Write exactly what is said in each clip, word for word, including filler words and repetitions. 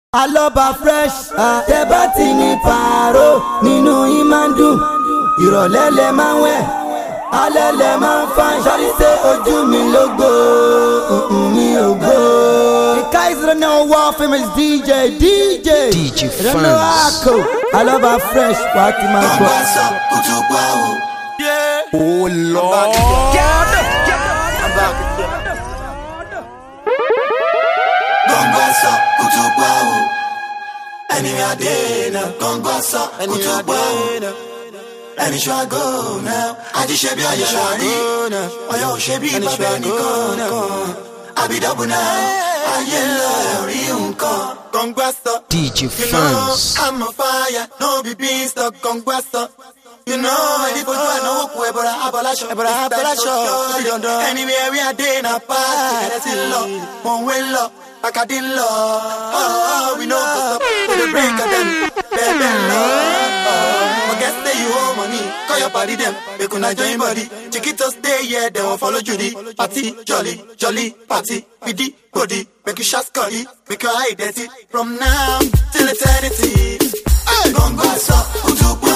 Aloba fresh, tẹ́ bá ti ní pààrọ̀ nínú yín máa ń dùn. Ìrọ̀lẹ́ lẹ máa ń wẹ̀, alẹ́ lẹ máa ń fa ṣáàrí ṣe ojú mi lógo, mi ò gbó. The guys don't know what famous D J, D J, D J Fans. Ako, Aloba fresh, wà á ti máa gbọ́. Bàbá sọ kùtù pa o. Oh Lord. Bàbá sọ kùtù pa o. Anywhere I dey now, Congo so, kùtù pa o. Any show I go now, I just should be a shawty. Oh yo, should be my baby gone. I be double now, I yellow riunko. Congo so, D J Fans. I'm a fire, no be beanstalk, Congo so. You know, if you know who but I abolish, but I abolish. Anywhere we are day na party, that's it low. One way low, like I did low. Oh, we know what's up with the break of them, baby low. But guess that you owe money, call your body them, they couldn't join body. Chiquitos stay yeah, they won't follow Judy. Party, jolly, jolly, party, pity, body, make you shots curly, make your eye dirty. From now till eternity, gon' go so, who to go?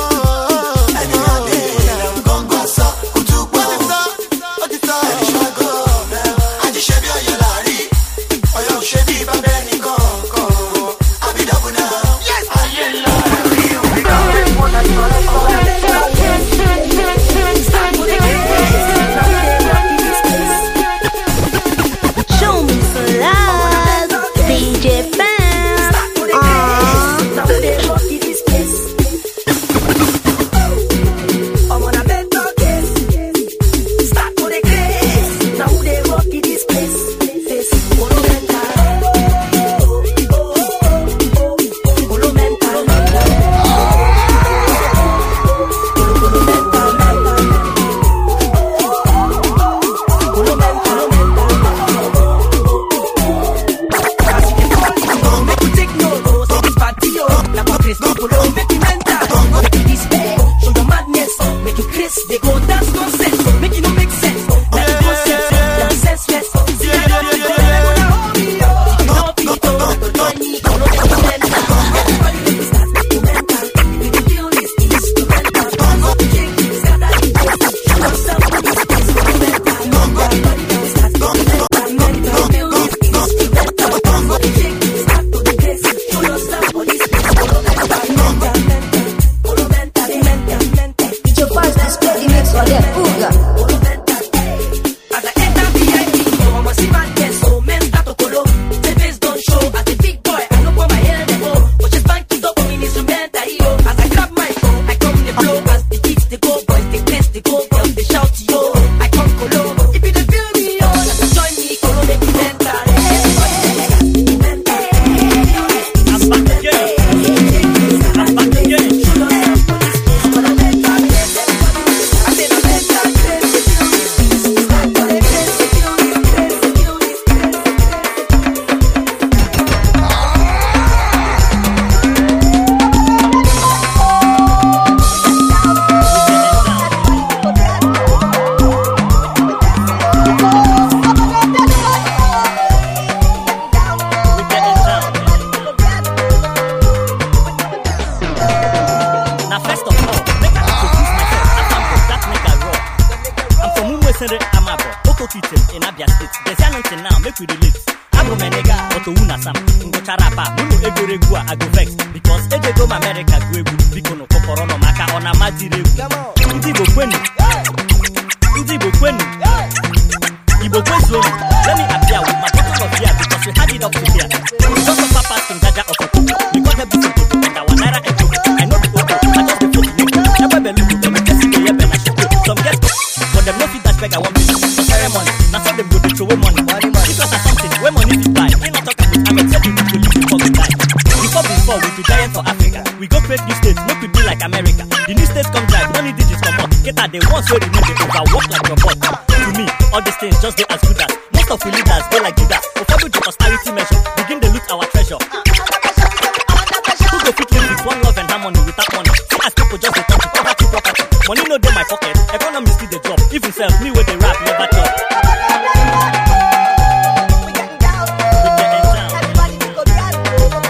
Me with the rap, never talk.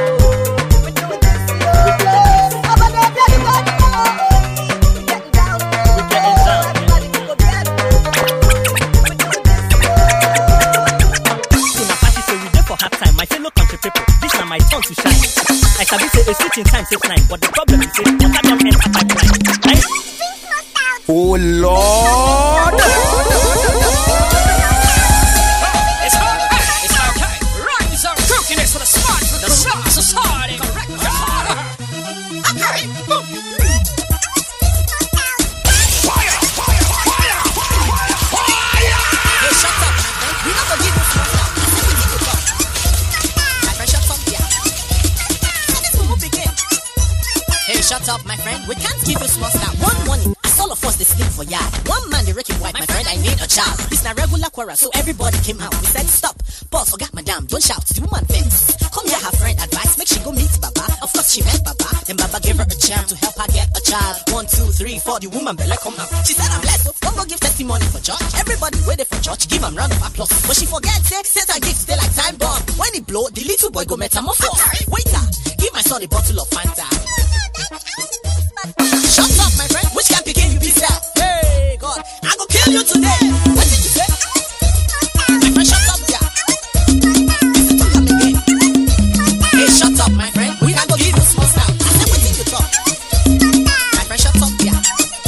my sun to shine. I sabi say a switch in time saves nine, but the problem is say water don't enter pipeline. Right? Oh Lord! It's okay, it's okay. Rhymes are cooking this for the smart, for the smart society. Correct. Okay, boom. Fire, fire, fire, fire, fire! Hey, shut up, my friend. We not gonna give you smart now. My friend, shut up, yeah. And this will begin. Hey, shut up, my friend. We can't give you smart now. One morning. All of us they sleep for yard. One man they wreck it white. My friend, I need a child. This na regular quarrel, so everybody came out. We said stop, pause, forgot madam, don't shout. The woman vents. Come here, her friend advice. Make she go meet Baba. Of course she met Baba. Then Baba gave her a chance to help her get a child. One, two, three, four. The woman belly come out. She said I'm blessed. Don't go give testimony for church. Everybody waited for church. Give them round of applause. But she forget say set her gift stay like time bomb. When it blow, the little boy go metamorphose. Waiter, give my son a bottle of Fanta. Shut up, my friend. Which can begin you be sad? Hey, God, I go kill you today. What did you say? My friend, shut up, yeah. Listen to come again. Hey, shut up, my friend. We can go give you small sound. I said, what did you talk? My friend, shut up, yeah.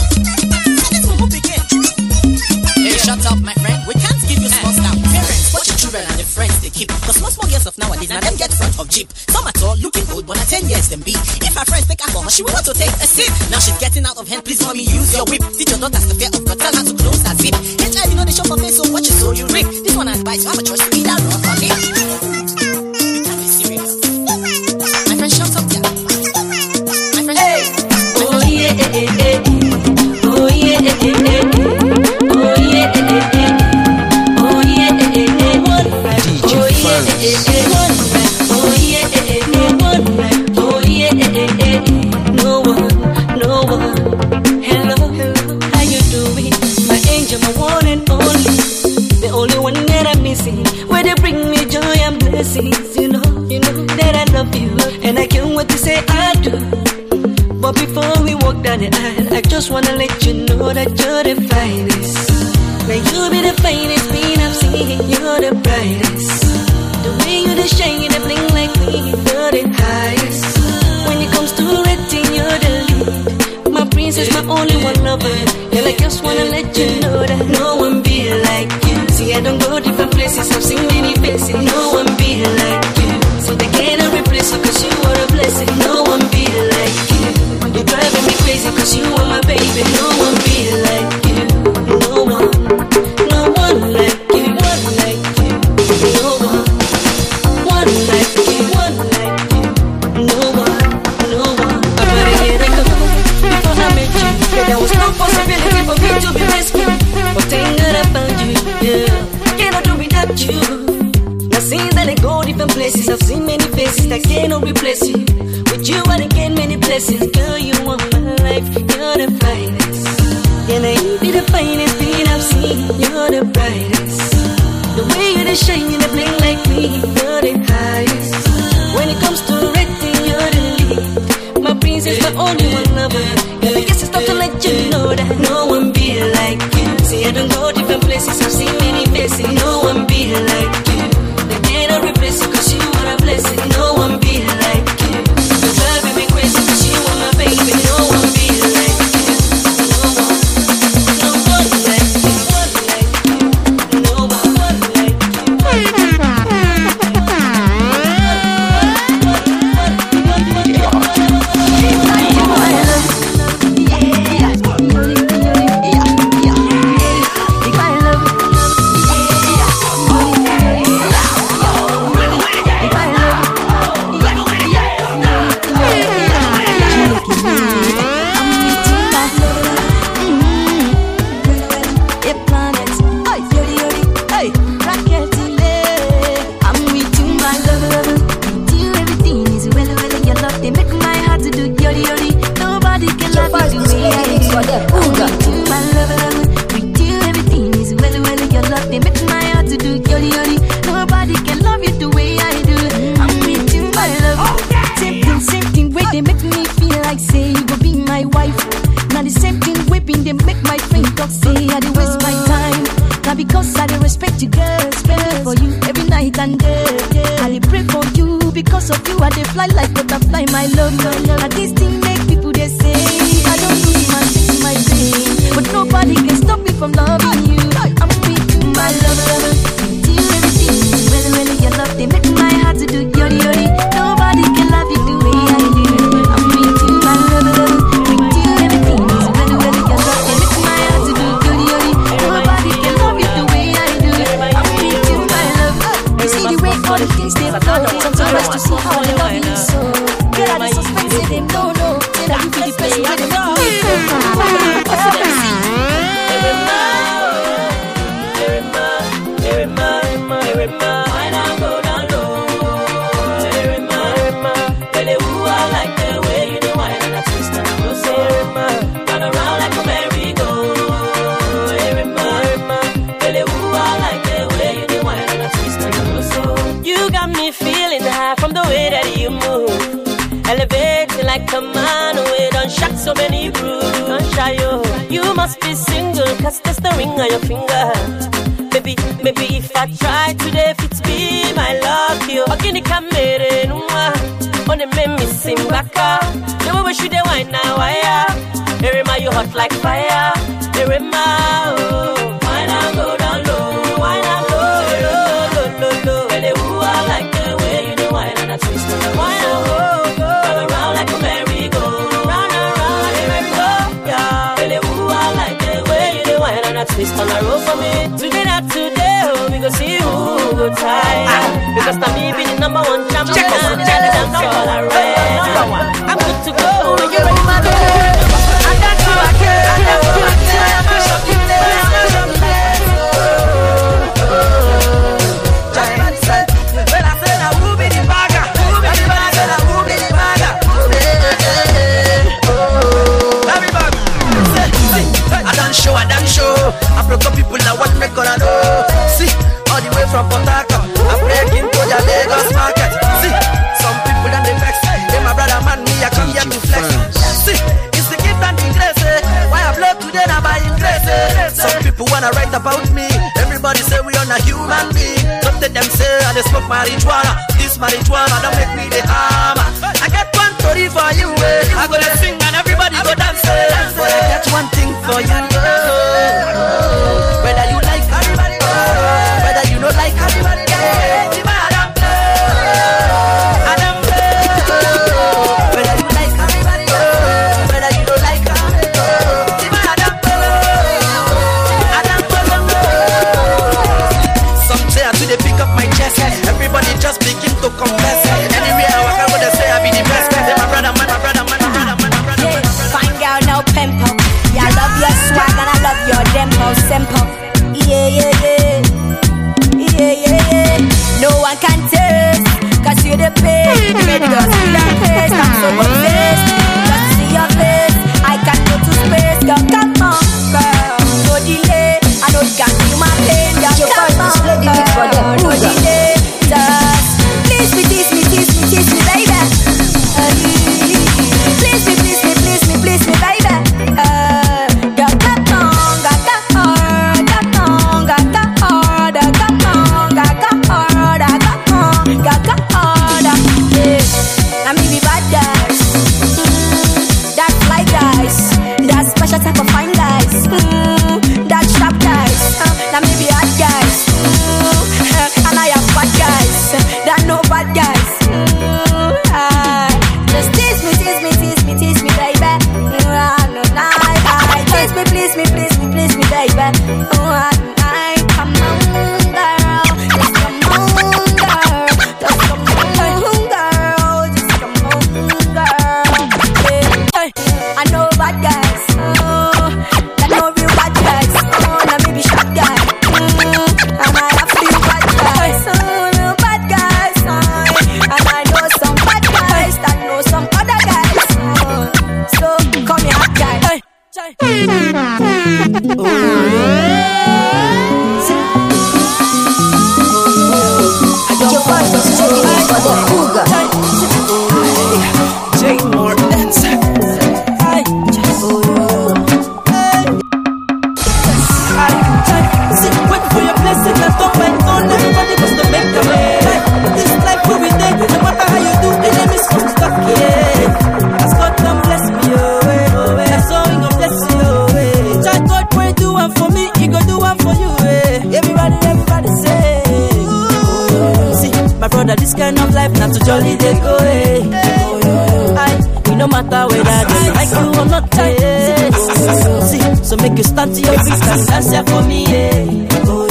And this will begin. Hey, shut up, my friend. We can't give you small sound. Parents, watch your children and the friends they keep. Cause small, small girls of nowadays, now them get front of Jeep. Some at all looking old, but at ten years them be. If her friends take alcohol, she will want to take a sip. Now she's getting out of hand, please mommy use your whip. Teach your daughters the fear of God, tell her to close that zip. H I V know they show for face, so watch it so you rip. This one advice, you have a choice to either run or live. You can't be serious. My friend, shut up, yeah. My friend, hey. Oh yeah, eh, eh, eh. Oh yeah, eh, eh, eh. Oh yeah, eh, eh, eh. Oh yeah, eh, eh, eh. One night. Oh yeah, eh, eh, eh. One night. Oh yeah, eh, eh, eh. One night. Oh yeah, eh, eh, eh. No one, no one. Hello, hello, how you doing? My angel, my one and only, the only one that I'm missing. Where they bring me joy and blessings, you know, you know that I love you, and I can't wait to say I do. But before we walk down the aisle, I just wanna let you know that you're the finest. Now you be the finest being I've seen. You're the brightest. The way you the shine, you the bling like me. You're the highest. When it comes to rating, you're the lead. My princess, my only one lover. And I just wanna let you know that no one be like you. See, I don't go different places, I've seen many faces. No one be like you. So they cannot replace you cause you are a blessing. No one be like you. You're driving me crazy cause you are my baby. No one be like you. No one. No one like you. One like you. No one. One like you. One like you. No one. No one. I better get it go. Before I met you, yeah, there was no possibility for me to be rescued. But thank God I found you. Yeah. Cannot do without you. Now since that I go different places, I've seen many faces that cannot replace you. With you I gain many blessings. Girl, you want my life, you're the finest. And I be the finest thing I've seen. You're the brightest. The way you the shine, you the bling like me. You're the highest. When it comes to rating, you're the lead. My princess, my only one lover. And I guess it's time to let you know that no one be like you. See, I don't go different places, I've seen many faces. No one be like you. They cannot replace you cause you are a blessing. No one be like you. You're driving me crazy cause you are my baby. No one be like you. No one. No one like you. One like you. No one like you. they fly like butterfly, my love, my love. And this thing make people they say I don't lose my my pain, but nobody can stop me from loving you. I'm with you, my love, love. With you, everything. When when your love, they make my heart to do yori yori. Nobody can love you the way I do. I'm with you, my love, love. With you, everything. When when your love, they make my heart to do yori yori. Nobody can love you the way I do. I'm with you, my love. You see the way all the things they flow. Sometimes to see how I love you so. Girl, I just suspect say them no no. Say that you be the person that they make me feel. What's the M C? From the way that you move, elevating like a man who don't shock so many rules. Don't shy you, you must be single, cause that's the ring on your finger. Maybe, maybe if I try today, if it's be my luck, you again the camera, no on the me missing back up. The way we should the wine now, wire. Erema, you hot like fire. Erema, oh, why not go down low? Why not low, low, low, low, low? Really, who I like the way you do wine and I twist around. Why not go, go, roll around like a merry-go, round and round like a merry-go, yeah. Really, who I like the way you do wine and I twist on a roll for me. Today, not today, oh, we go see who go tired. Ah, because now me be the number one champion. Check us out, check us out, check us out. Number one, I'm good to go. You ready, my baby? I got you, I can't, I got you, I can't. Show, I done show. I broke up people that want me gonna know. See, all the way from Port Harcourt, I break into the Lagos market. See, some people and they vex. They my brother man, me I come here to flex. See, it's the gift and the grace. Eh? Why I blow today now by grace. Eh? Some people wanna write about me. Everybody say we on a human being. Don't let them say I they smoke marijuana. This marijuana don't make me the hammer. I got one story for you. Eh? I gotta sing and everybody go dance. Eh? But I got one thing for you. Whether you like everybody, whether you don't like everybody, whether you like everybody, whether you don't like some say I do they pick up my chest. Everybody just begin to confess. Anywhere I walk, I would say I be the best. Say my brother, man, my brother, man, my brother, man, my brother. Fine girl, no pimple. Yeah, I love your swag and I love your demo simple. Yeah, yeah, yeah. Yeah, yeah, yeah. No one can taste, cause you're the best. You made us feel like taste. I'm so obsessed. Just see your face. I can go to space. Girl, come on, girl. No delay. I know you can feel my pain. Girl, come on, girl. No delay. Just please me, tease me, tease me, tease me, baby. Please me, please me, please me, please me, baby. Uh, girl, come on, girl, come on, come on, girl, come on, girl, come on, girl, come on, girl, come on, girl, come on, yeah. go, eh. I, it no matter whether they like you or not, eh. See, so make you stand to your feet and dance here for me, eh.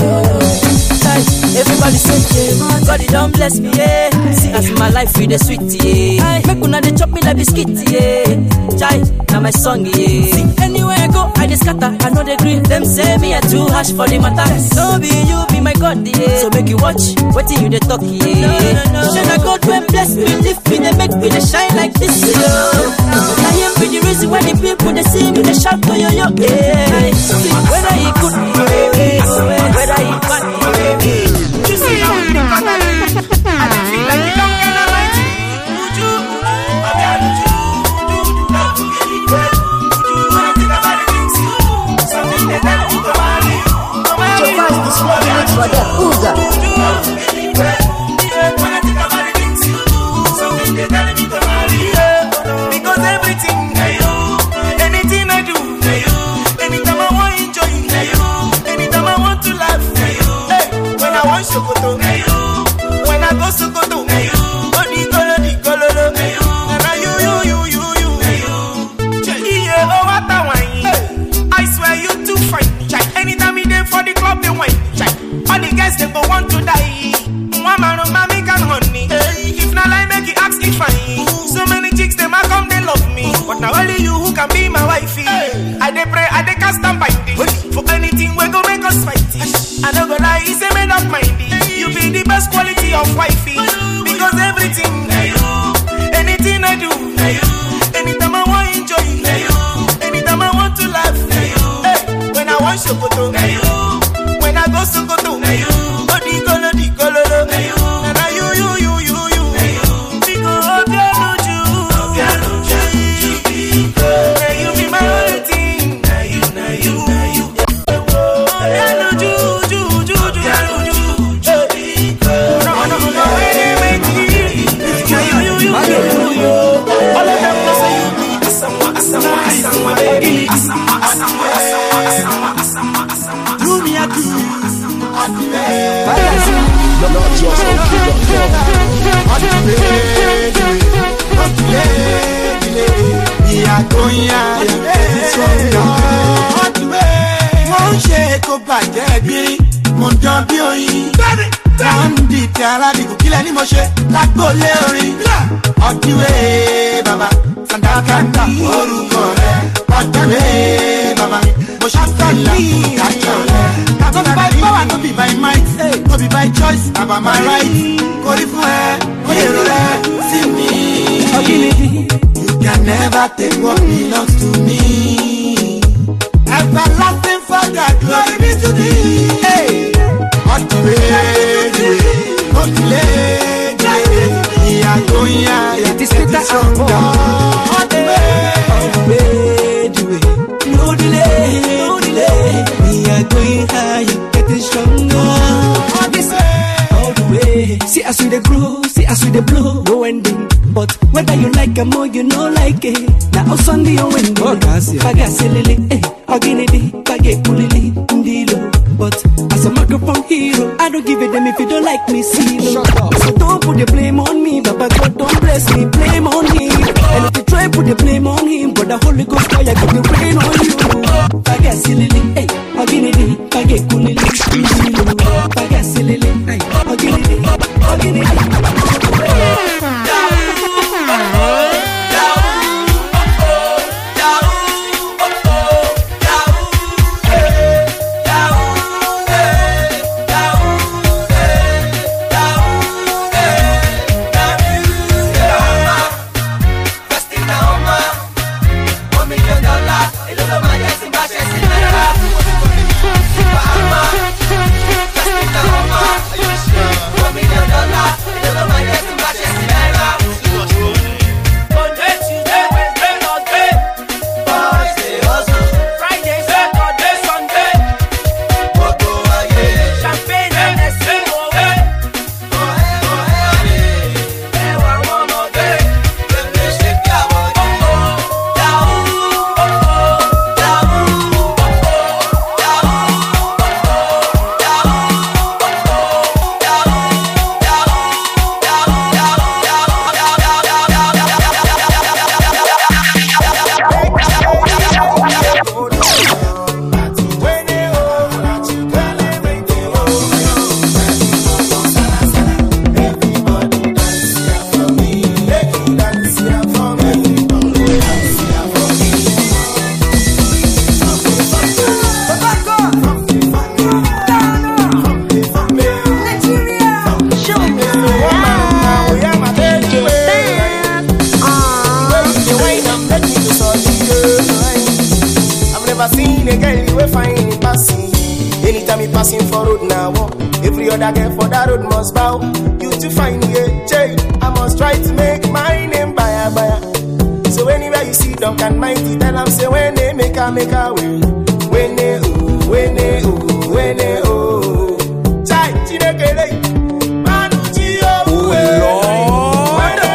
Everybody say, yeah, God, don't bless me, yeah. See, as my life with the sweet, yeah. Make una they chop me like biscuit, yeah. Chai, now my song, yeah. See, anywhere I go, I just scatter, I know they green. Them say me a too harsh for the matter. No be you, be my God, yeah. So make you watch, what you they talk, yeah. No, no, no. Should I God when bless me, lift me, they make me they shine like this, yeah. I am be the reason why the people they see me, they shout to yo yo, yeah. See, whether he good, yeah. Whether he bad, yeah. You see how we think about it? I don't feel like you don't get alright. Would you? I got you. Do do not to get it wet. Would you wanna think about the things you do? Something that I don't think about it. Your voice is swelling it for the Uga. Would you want to get it wet? Yeah, wanna think about the things you do? Something that I don't think about it. Because everything I do, anything I do, anytime I want to enjoy, anytime I want to laugh, when I want Sokoto, when I go Sokoto, oh the color, the color, and I you, you, you, you, you. Yeah, oh what a wine! I swear you too fine. Anytime we there for the club, they wine. All the guys they go want to die. One man on my make and honey. If not like make it ask it fine. So many chicks they might come they love me, but now only you who can be my wifey. I dey pray, I dey cast and bind it. For anything we go make us fight. I don't go lie, it's a made up mind. You be the best quality of wifey. Because everything I do, anything I do, anytime I want to enjoy, anytime I want to laugh, hey, when I want Sokoto, when I go Sokoto, oh the color, the color, and I you, you, you, you, you. Because of your luju, you be my only thing, now you, now you, now you. Wọ́n ṣe kó bàjẹ́ gbérí, mo dán bí oyin. Láńdì tí aládìgún kílẹ̀ ní mo ṣe lágbólé orin. Ọdúnwé bàbá Sàndákàtà orúkọ rẹ̀. Ọdúnwé bàbá mi, mo ṣàtọ̀lá kájọ rẹ̀. No be by power, no be by might, no be by choice, about my right. Kò rí fún ẹ, kò èrò rẹ̀ sí mi. You can never take what belongs to me. Everlasting Father, glory be to thee. Hey, what the way, the way, not delay, delay. We are going higher, it is better and more. What the way, the way, no delay, no delay. We are going higher, getting stronger. What the way, all the way. See as we dey grow, see as we dey blow, no ending. But whether you like it more, you know like it. Now Sunday on window, Pagasilili, eh, Oginidi, Pagekulili, Ndilo. But as a microphone hero, I don't give it them if you don't like me, see. So don't put the blame on me, Baba God don't bless me, blame on him. And if you try put the blame on him, but the Holy Ghost fire give the rain on you. Pagasilili, eh, Oginidi, Pagekulili, Ndilo. Pagasilili, eh, Oginidi, Oginidi. Woman, seen a girl you will find in passing. Anytime you passing for road now, every other girl for that road must bow. You to find me a J, I must try to make my name buyer buyer. So anywhere you see Duncan Mighty, tell them say when they make a make a way. When they oh, when they oh, when they oh. Chai, chidekele, manuchi oh, oh Lord.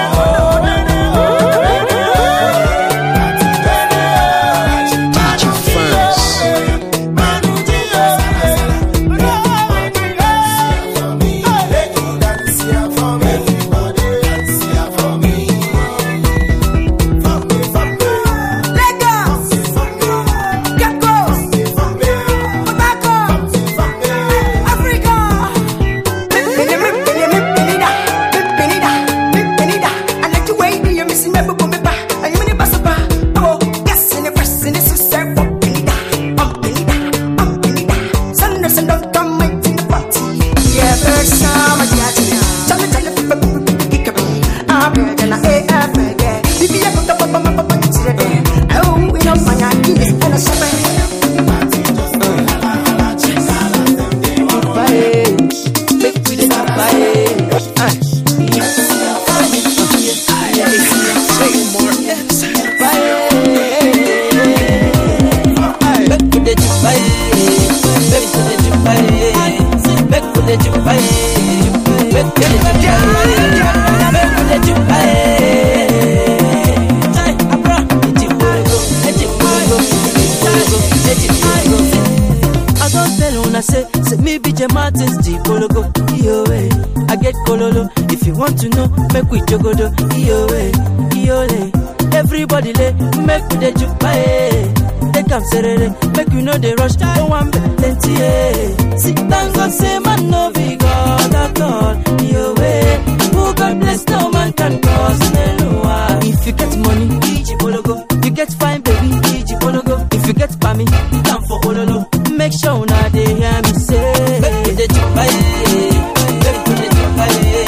To know, make we jogodo, iyo eh, iyo eh. Everybody lay, make we dey jupa eh. Take am serere, make we know the rush. No one plenty eh. Sit down, God say man no be God at all, iyo eh. Who God bless, no man can cause Nelua. If you get money, Iji Bologo. You get fine baby, Iji Bologo. If you get pami, down for Ololo. Make sure now they hear me say, make we dey jupa eh. Make we dey jupa eh.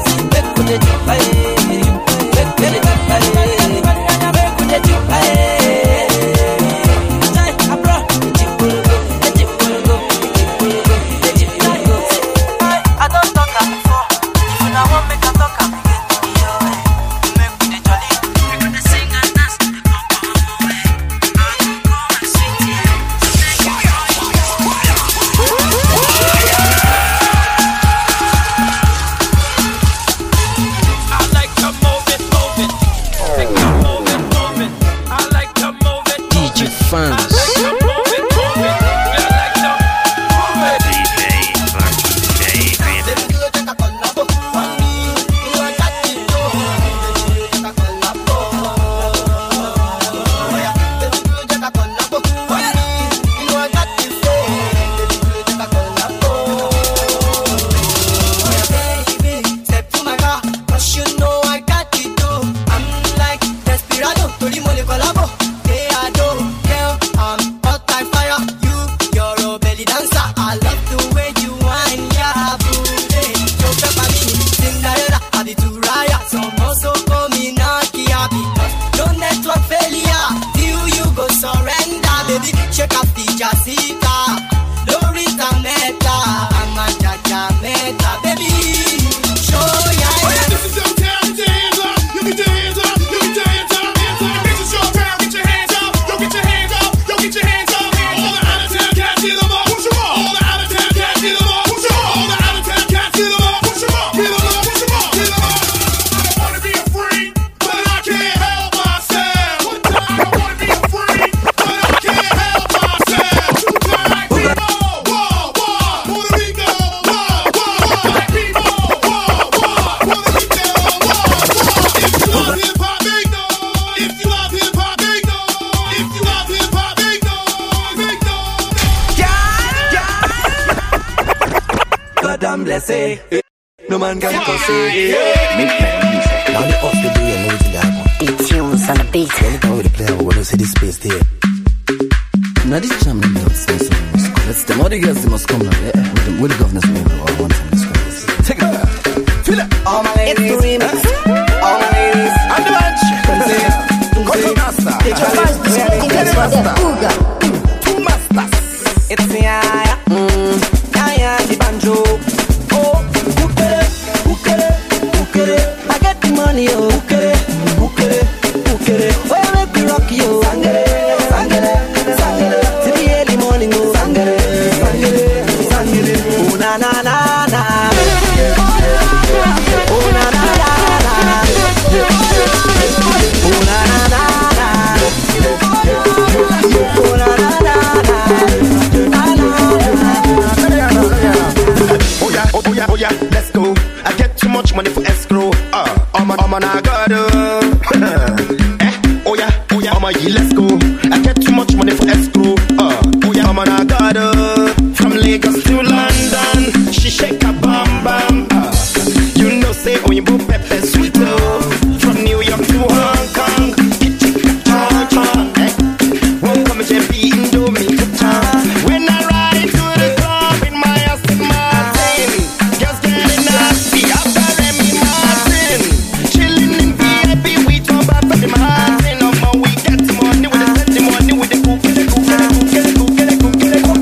say, no man can cause it. Now the off the day and everything that happen. It tunes on the beat. Anytime with the player, we will see this space there. Now this jam, the must come. Let's them all the girls, they must come now. Yeah, with the, with the governor's name, we all want to discuss. Take it back. Feel it. All my ladies. It's the remix. All my ladies. And the bunch. Come say, come to Nasta. Take your first. Come to Nasta. Two man. It's Yaya, mm, Yaya the banjo. Oh, ukere, ukere, ukere. I get the money, oh, ukere, ukere, ukere. Oh, you make me rock you, sangere, sangere, sangere. Till the early morning, oh, sangere, sangere, sangere. Oh na na na na. Oh na na na na. Oh na na na na. Oh na na na na. Oh yeah, oh, oh yeah, oh yeah, let's go. I get too much money for escrow. Uh, I'm a, I'm a nagado. Eh, oh yeah, oh yeah, I'm a yeah, let's go. I get too much money for escrow. Uh, oh yeah, I'm a nagado. From Lagos to London, she shake a bam bam. Uh, you know say oh you both pepper sweet oh. From New York to Hong Kong, get you cha cha. Eh, won't come and be Indomie to town. When I ride to the club in my Aston Martin, girls getting nasty after Remy Martin. Chilling in V I P with your back for the Martin. Oh man, we get money with the plenty money with the cook, the cook, the cook, the cook, the cook, the cook.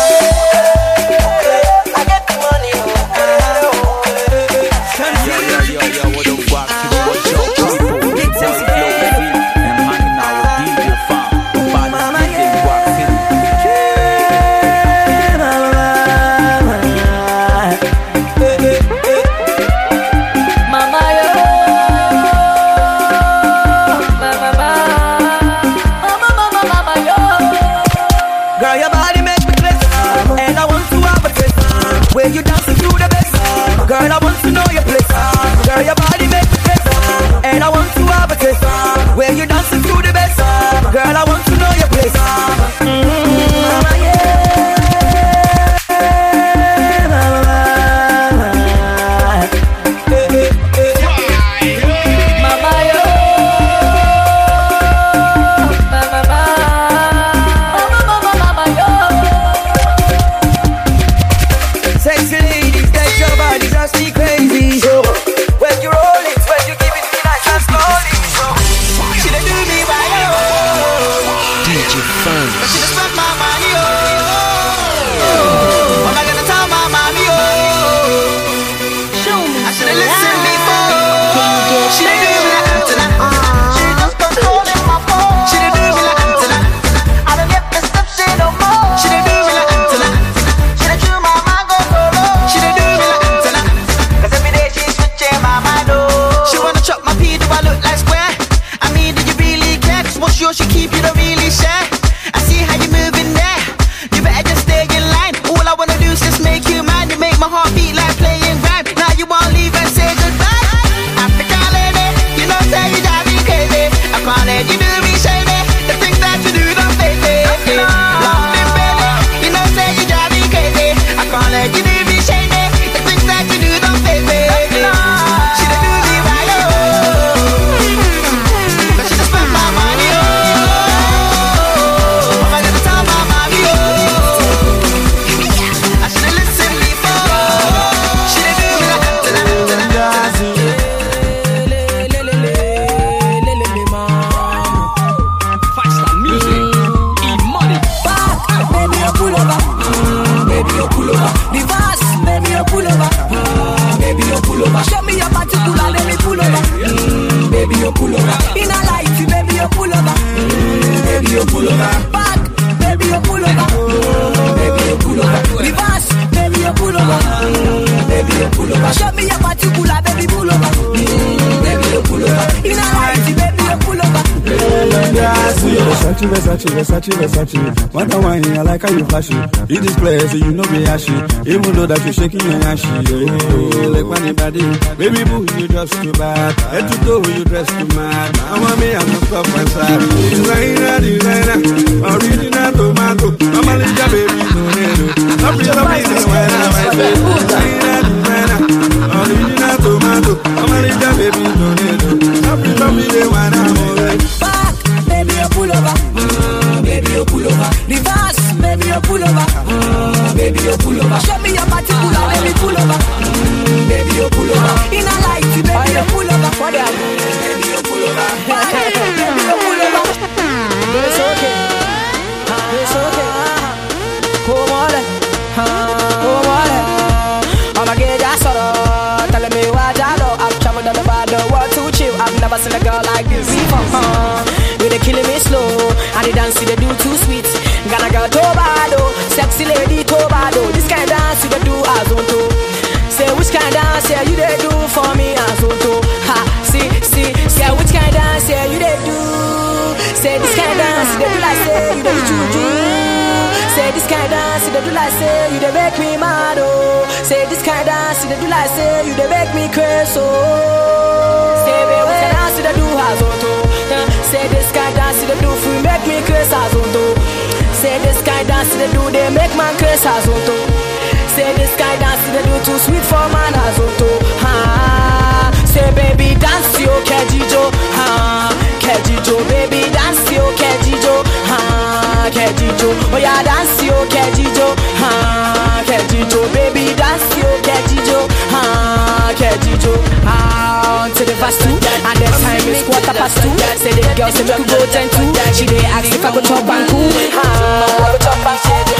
I get the money, oh. Yeah, yeah, yeah, yeah, what the fuck? What's your people? It's all flow, and hanging out with D J Fam. Mama, yeah. Mama, yo. Mama, mama. Mama, mama, mama, yo. Girl, your body makes me crazy, and I want to have a taste. Where you dancing through the best, girl, I want to know your place. Girl, your body makes me crazy, and I want to have a taste. Where you dancing through the best, girl, I want to know your place. Mm-hmm. Mama, yeah. Mama, eh, eh, eh. Mama, yo. Mama, mama. Mama, mama, mama, yo. Sexy ladies, that your body just me crazy. So when you roll it, when you give it me nice and slowly. So she dey do me by yo. D J Fam. She dey spend my money oh. What am I gonna tell my mommy oh? I should've listened before. She dey do me like Antenna. She just controlling my phone. She dey do me like Antenna. I don't get this stuff she no more. She dey do me like Antenna. She dey chew my mind go solo. She dey do me like Antenna. Cause every day she switching my mind oh. She wanna chop my pee, do I look like square? I mean, do you really care? Cause what's yours she keep, you don't really share. I see how you moving there. You better just stay in line. All I wanna do is just make you mine. You make my heart beat like playing rhyme. Now you won't leave and say goodbye. Africa lady, you know say you drive me crazy. I can't let you do me shady. The things that you do don't fade me. London baby, you know say you drive me crazy. I can't let you do me shady. The things that you do don't fade me. She done do me right oh. But she just spent my money oh. What am I gonna tell my mommy oh? I should've listened before. She done do me like Faster music, e-money. Baby, you pull over. Baby, you pull over. Reverse, baby, you pull over. Baby, you pull over. Show me your particular, let me pull over. Baby, you pull over. In a light, baby, you pull over. Baby, you pull over. Back, baby, you pull over. Baby, you pull over. Reverse, baby, you pull over. Baby, you pull over. Show me your particular, baby, pull over. Baby, you pull over. In a light, baby, you pull over. Versace, Versace, Versace, Versace. What a wine, I like how you flash it. In this place, you know me ashy. Even though that you're shaking your ashy. Oh, like money body. Baby boo, you just too bad. Head to toe, you dress too mad. I want me, I'm not stop my side. Designer, designer. Original tomato. I'm a little baby, no need. I'm pretty amazing when I'm at it. Designer, designer. Original tomato. I'm a little baby, no need. I'm pretty amazing when I'm at it. Baby, you pull over. Mm, baby, you pull over. Reverse, baby, you pull over. Mm, baby, you pull over. Show me your particular, baby, pull over. Mm, baby, you pull over. In a light, baby, you pull over. Baby, you pull over. Baby, you pull over. It's okay. It's okay. Come dancing a girl like this. Uh-huh. You they killing me slow, and the dance you they do too sweet. Gonna girl Tobado, sexy lady Tobado. This kind of dance you they do as on to. Say which kind of dance yeah you they do for me as on to. Ha, see, see, say which kind of dance yeah you they do. Say this kind of dance you they do like say you they juju. Say this kind of dance you they do like say you they make me mad oh. Say this kind of dance you they do like say you they make me crazy oh. Say baby which kind of dance you they do as on to. Say this kind of dance they do for make me crazy as on to. Say this kind of dance they do they make man crazy as on to. Say this kind of dance they do too sweet for man as on to. Ha. Say baby dance yo kejijo. Ha. Kejijo baby dance yo kejijo. Ha. Kejijo. Oh yeah dance yo kejijo. Ha. Kejijo baby dance yo kejijo. Ha. Kejijo. Ah. To the verse two and the time is quarter past two. Say the girl say make we go ten two. She dey ask if I go chop and cool. Ha, I go chop and cool.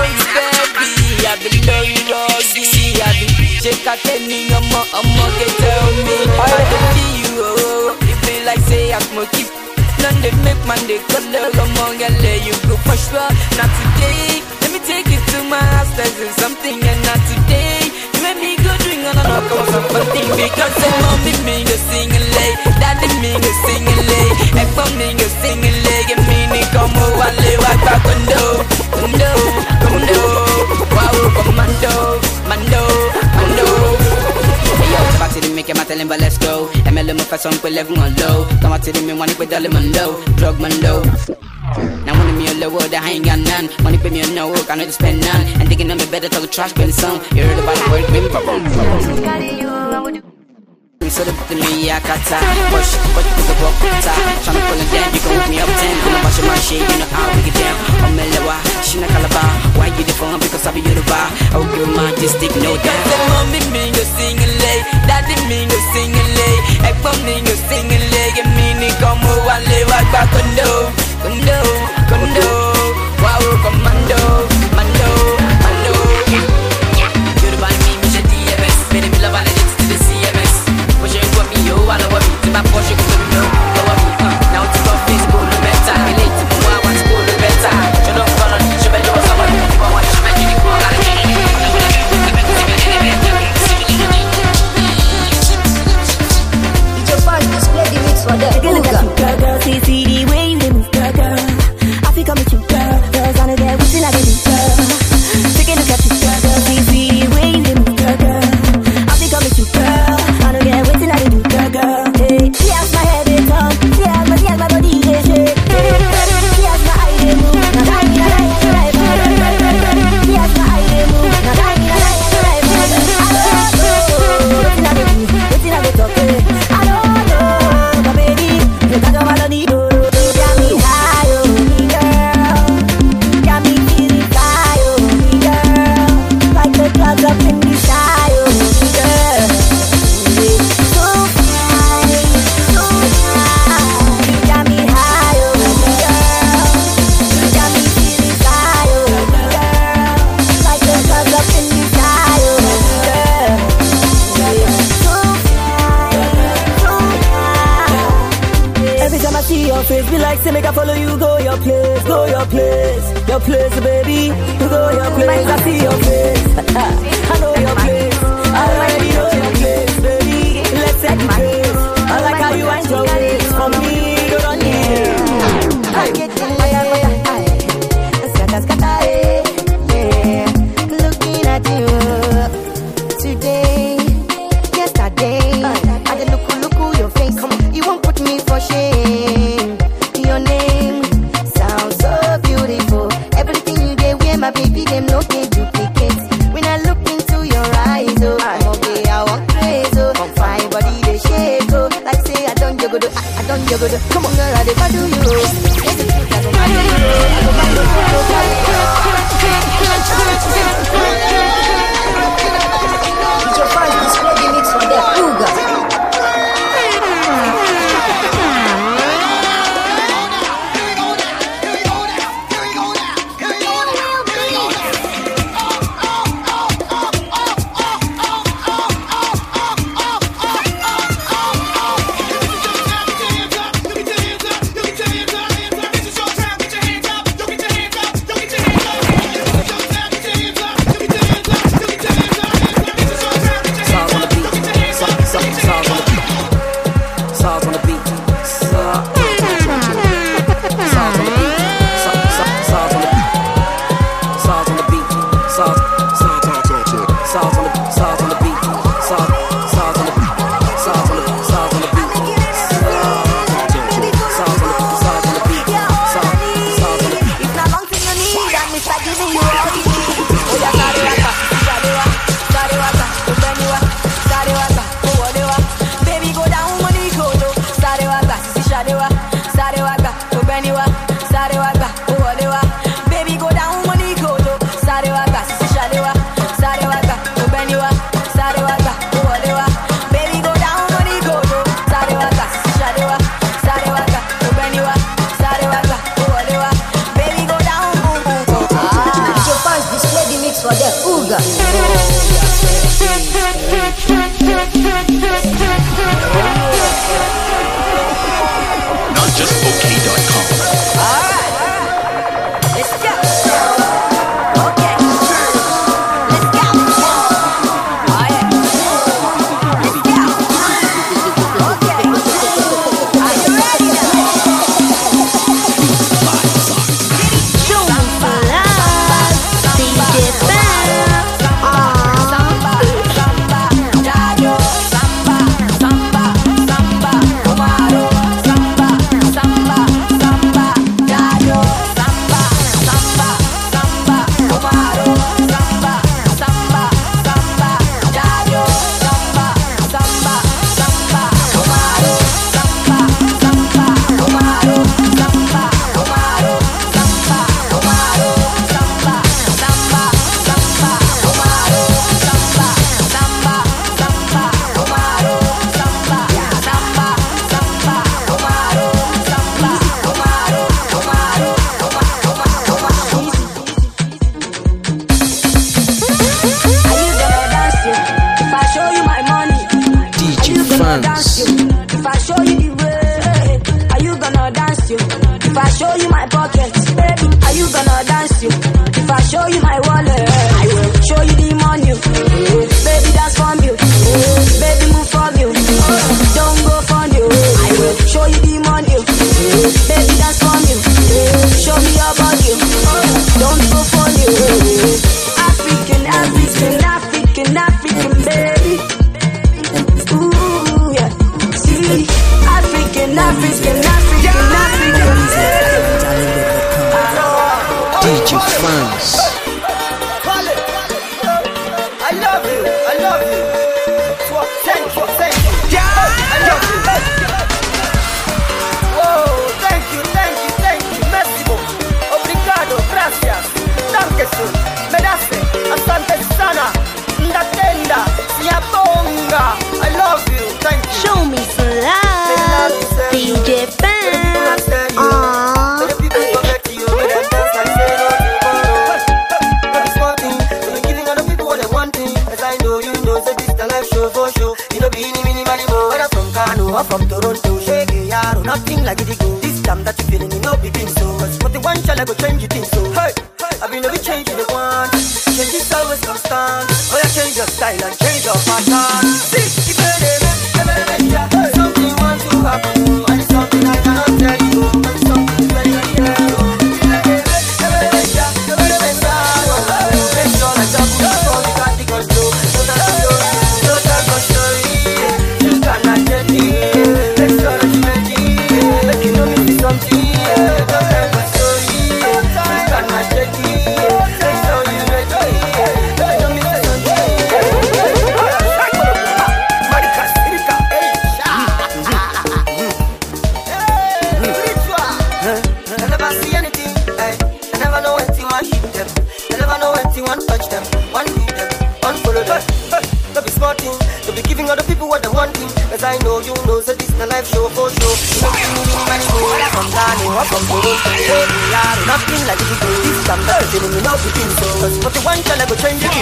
Baby, I been know you doggy. I been shake a tenny, I'ma I'ma get tell me. I can feel you, oh. It feel like say I'm smoky. None they make man they color. Come on, and let you go for sure. Not today. Let me take you to my house. There's something and not today. You make me go drink on a knock on something because say mommy me go sing a lay, daddy me go sing a lay, and for me go sing a lay, and me ni como wale waka kondo, kondo, kondo, wow commando, mando, mando. Hey yo, back to the make him a tell him but let's go. M L M for some we live on low. Come out to the me money with dollar mando, drug mando. Now money me a low, the high ain't got none. Money pay me a no, I know to spend none. And thinking on me better talk trash, but some. You heard about the word, bim, bum, bum. So the to me, I got time. Push, push, push the walk, time. Tryna pull it down, you can whip me up ten. Gonna wash my shit, you know how we get down. I'm a lewa, she na calabar. Why you the phone? Because I be you the bar. I will give my district no doubt. Because mommy me go sing a lay, daddy me go sing a lay, egg for me go sing a lay, and me ni como wale waka kondo, kondo, kondo, wow commando, mando, mando. You the bad me, me she D M S, me the love and it's to the C M S. Push it for me, yo, I love me. To my Porsche, go to me, go up me. Now to go Facebook, no better. I late to my one school, no better. You don't follow me, you better do something. You want to make it cool, gotta get it. Your voice display the mix for them. Take a look at you, girl, girl. See, see the way you dey move, girl, girl. I feel come with you, girl. Girls on the bed, wishing I did it, girl. Take a look at you, girl, girl. See, see the way you dey move, girl, girl. I feel come with you, girl. I don't get waiting, I do, girl, girl. Hey, she has my head, they talk. She has my, she has my body, they shake. She has my eye, they move. Now I need a lie, I lie, she has my eye, they move. Now I need a lie, I lie, I don't know. Waiting, I do, waiting, I do, talk. I don't know, my baby. You got a melody, oh. You got me high, oh, girl. Got me feeling fly, oh, girl. Like the clouds up in the sky, oh, girl. So high, so high. You got me high, oh, girl. You got me feeling fly, oh, girl. Like the clouds up in the sky, oh, girl. So high, so high. Every time I see your face, be like, say, make I follow you, go your place, go your place, your place, baby. You go your place, I see your face. I know your place, I already know your place, baby. Let's set the pace. I like how you wind your waist for me, you don't need it. I get the lay, scatter, scatter, yeah. Looking at you today, yesterday. I did look, look, your face. You won't put me for shame. Your name sounds so beautiful. Everything you did, where my baby, them no they duplicate. When I look into your eyes, oh, I'm okay, I want crazy, oh. Come fine body, they shake, oh. Like say I don't yogo do, I, I don't yogo do. Come on, girl, I dey badu you. Yes, it's true, I go badu you. I go badu you. It's your fans display the mix for them. Ooga. dance you? If I show you my pocket, baby, are you gonna dance you? If I show you my wallet, I will show you the money. Uh, baby, that's from you. Uh, baby, move from you. Uh, don't go from you. I will show you the money. Uh, baby, that's from you. Uh, show me your body. Uh, don't go from you. Uh, African, African, African, African, baby. Ooh, yeah. See, African, African, African, African. D J France. I love you, I love you. Thank you, thank you. Yeah, I love you. Whoa, thank you, thank you, thank you. Merci beaucoup. Obrigado, gracias. Danke schön. Medase, asante sana. Ndatenda, siyabonga. I love you, thank you. Show me some love, D J Fan. Aww. Or from Toronto, shake it, yaro, nothing like it go. This time that you feeling, you know, begin so. But the one shall I go change it in so. Hey, I've been every change the one. Change is always constant. Oh, yeah, change your style and change your pattern. See, if you're there, something wants to happen. And it's something I cannot tell you. But it's something very, very clear. I know you know, so this is a life show for show. Nothing money more from Ghana or from Toronto. Nothing like it go. This time that you're feeling, you know, begin so. But the one shall I go change it.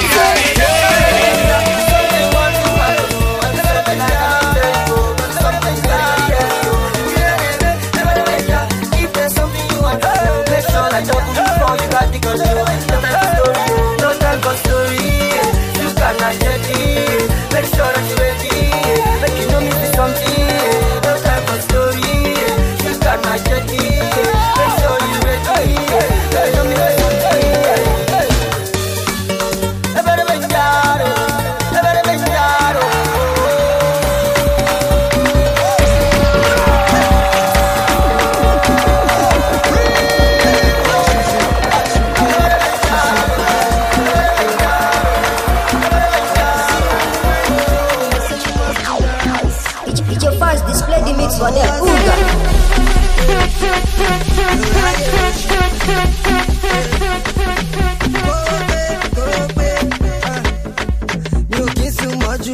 If there's something you want to do, make sure I double you before you got the gun. Don't tell the story, don't tell the story. You cannot get it. Make sure that you're ready. Make you know me see something. Don't tell the story. You cannot get it. Make sure you're ready. Make you know me see something. Everybody make yaro. Everybody make yaro. Display the mix for them. You kiss too much.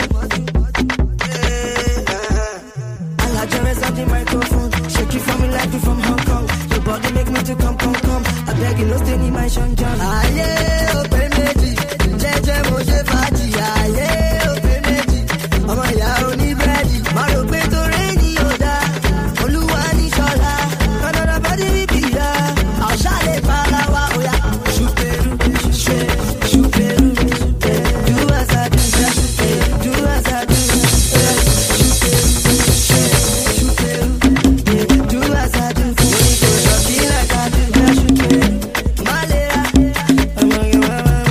I like your ass on the microphone. Shake it from me like you from Hong Kong. Your body make me to come, come, come. I beg you, no stay in my Sean John. Ah yeah, open meji. Jeje mo je faji. Ah yeah, open meji. Ọmọ ìyá oní búrẹ́dì. Má rò pé tó rẹ́ ní ọ̀dà. Olúwa ní ṣọlá. Kọ́nọ́dọ̀ bá dé bíbí ya. Àṣà lè para wa òyà. Ṣùpẹ̀rù, ṣe, ṣùpẹ̀rù. Do as I do, do as I do. Ṣùpẹ̀rù, ṣe, ṣùpẹ̀rù. Do as I do. Oníkó ṣọ̀kí like I do. Ṣùpẹ̀rù. Má lè ra. Ọmọ yẹn wá wá.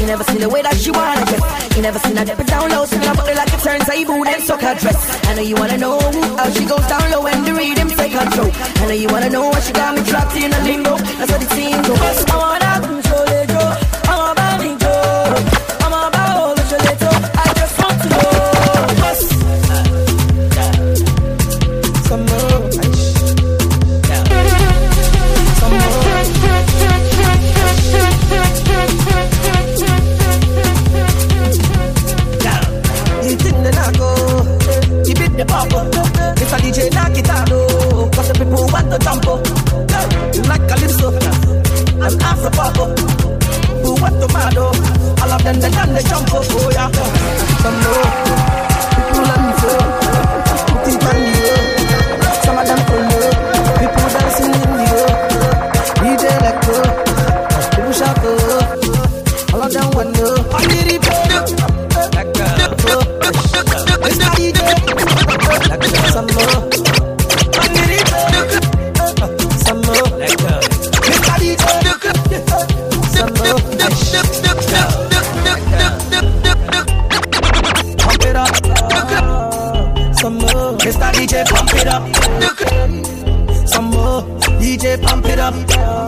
never seen the way that she wanna dress. You never seen her dip it down low, swing her body like a turntable, then suck her dress. I know you wanna know how she goes down low when the rhythm take control. I know you wanna know what she got me trapped in a limbo. That's what the team goes. I wanna control it, Joe. I'm about it, Joe. I'm about all the little. I just want to know. Yes. Some more. Some more. You think the knock-o, you beat the pop-o. If a D J knock it out, oh, cause the people want to jump, oh. You like Calypso, I'm Afro-pop, oh. Who want to mad, oh. All of them, they done the jump, oh, oh yeah. Some more, people let me flow. Put it on the road. Some of them pull low. People dancing in the road. D J Electro, people shout, oh. All of them want to know. On the replay, like that. Mister D J, like that. Some more. On the replay, some more. Like that. Mister D J, some more. Pump it up. Some more. Mister D J, pump it up. Some more. D J, pump it up.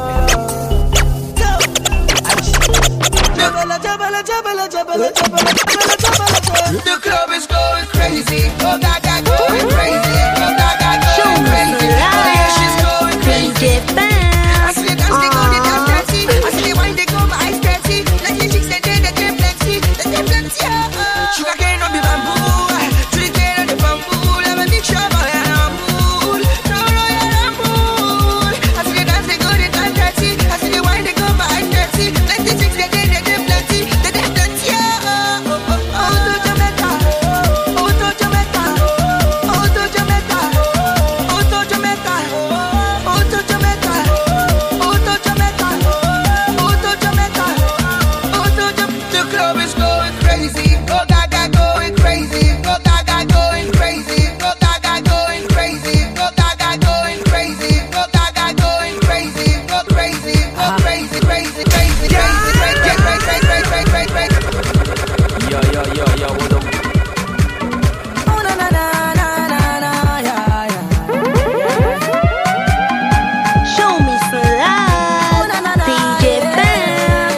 Jabala, jabala, jabala, jabala, jabala, jabala, jabala. The club is going crazy. Oh, gaga, going crazy. Oh, gaga, going crazy. Oh, yeah, she's going crazy. I see the dance, they go, they dance dirty. I see the wine, they go, my eyes dirty. Like the chicks, they did, they did plenty. They did plenty, oh. Sugar cane on the bamboo. Sugar cane on the bamboo. Let me make sure, boy, I'm cool. No, no, yeah, I'm cool. I see the dance, they go, they dance dirty. I see the wine, they go, my eyes dirty. Like the chicks, they did, they did plenty. They did plenty, oh. Oh, to Jamaica. Oh, to Jamaica. Oh, to Jamaica. Oh, to Jamaica. Oh, to Jamaica. Oh, to Jamaica. Oh, to Jamaica. Oh, to Jamaica. The club is going crazy. Oh, gaga going crazy. Oh, gaga going crazy. Oh, gaga going crazy. Oh, gaga going crazy. Oh, gaga going crazy. Go crazy. Go crazy, crazy, crazy, crazy, crazy, crazy, crazy, crazy, crazy, crazy. Yo, yo, yo, yo, what up? Oh, na, na, na, na, na, na, yeah, yeah. Show me some love, D J Bam.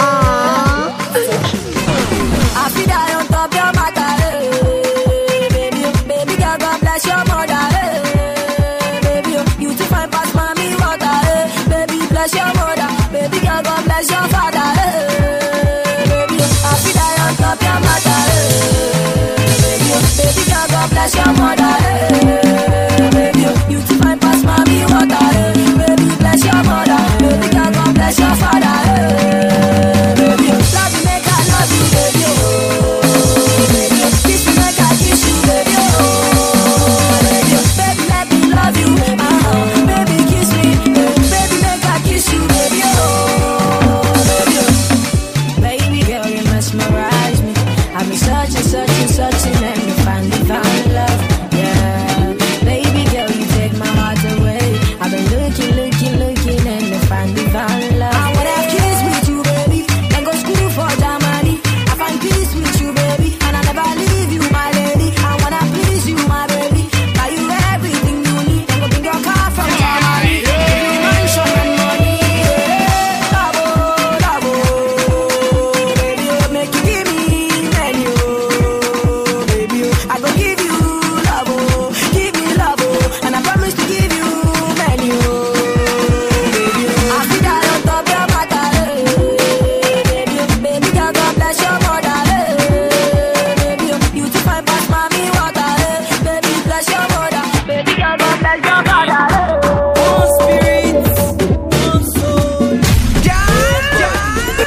I feel that on top your matter, eh. Baby, oh, baby girl, God bless your mother, eh. Baby, oh, you to find past mommy water, eh. Baby, bless your mother. Baby girl, God bless your father, eh. Baby, oh, I feel that on top your matter, eh. Baby, oh, baby girl, God bless your mother, eh. Baby, oh, you to find past mommy water, eh. Baby, bless your mother. Baby girl, God bless your father, eh. Baby, oh, love you, make I love you, baby, oh. Baby, oh, kiss you, make I kiss you, baby, oh. Baby, oh, baby, let me love you, uh-huh. Baby, kiss me, baby, make I kiss you, baby, oh. Baby, oh. Baby girl, you mesmerize me. I've been searching, searching, searching, and you finally found love, yeah. Baby girl, you take my heart away. I've been looking, looking, looking, and you finally found love. I wanna have kiss with you, baby, and go school for Germany. I find peace with you, baby, and I never leave you, my lady. I wanna please you, my baby, buy you everything you need, and go bring your car from Germany. Give you mansion and money, yeah. Love, oh, love, oh, baby, oh, make you give me menu, baby, oh. I go give you love, oh, give me love, oh, and I promise to give you menu, baby, oh. I feel that on top your matter, eh. Baby, oh, baby girl, God bless your mother, eh. Baby, oh, you to find past mommy water, eh. Baby, bless your mother. Baby girl, God bless your father, eh. One spirit, one soul. Yeah, yeah.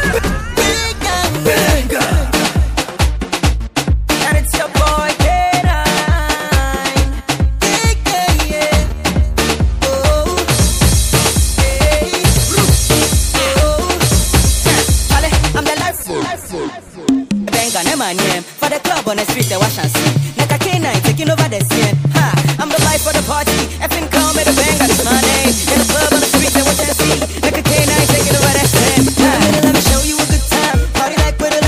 Bigger. And it's your boy K nine. Yeah, yeah, yeah. Oh, hey. Oh. Charlie, I'm the life. Benga, never my name. For the club on the street, they wash and see. Like a K nine taking over the scene. Ha, I'm the vibe for the party. Effing call me the banger, that's my name. In the club on the street, they watch and see. Like a K nine taking over the scene. Ha, let me show you a good time. Party like with a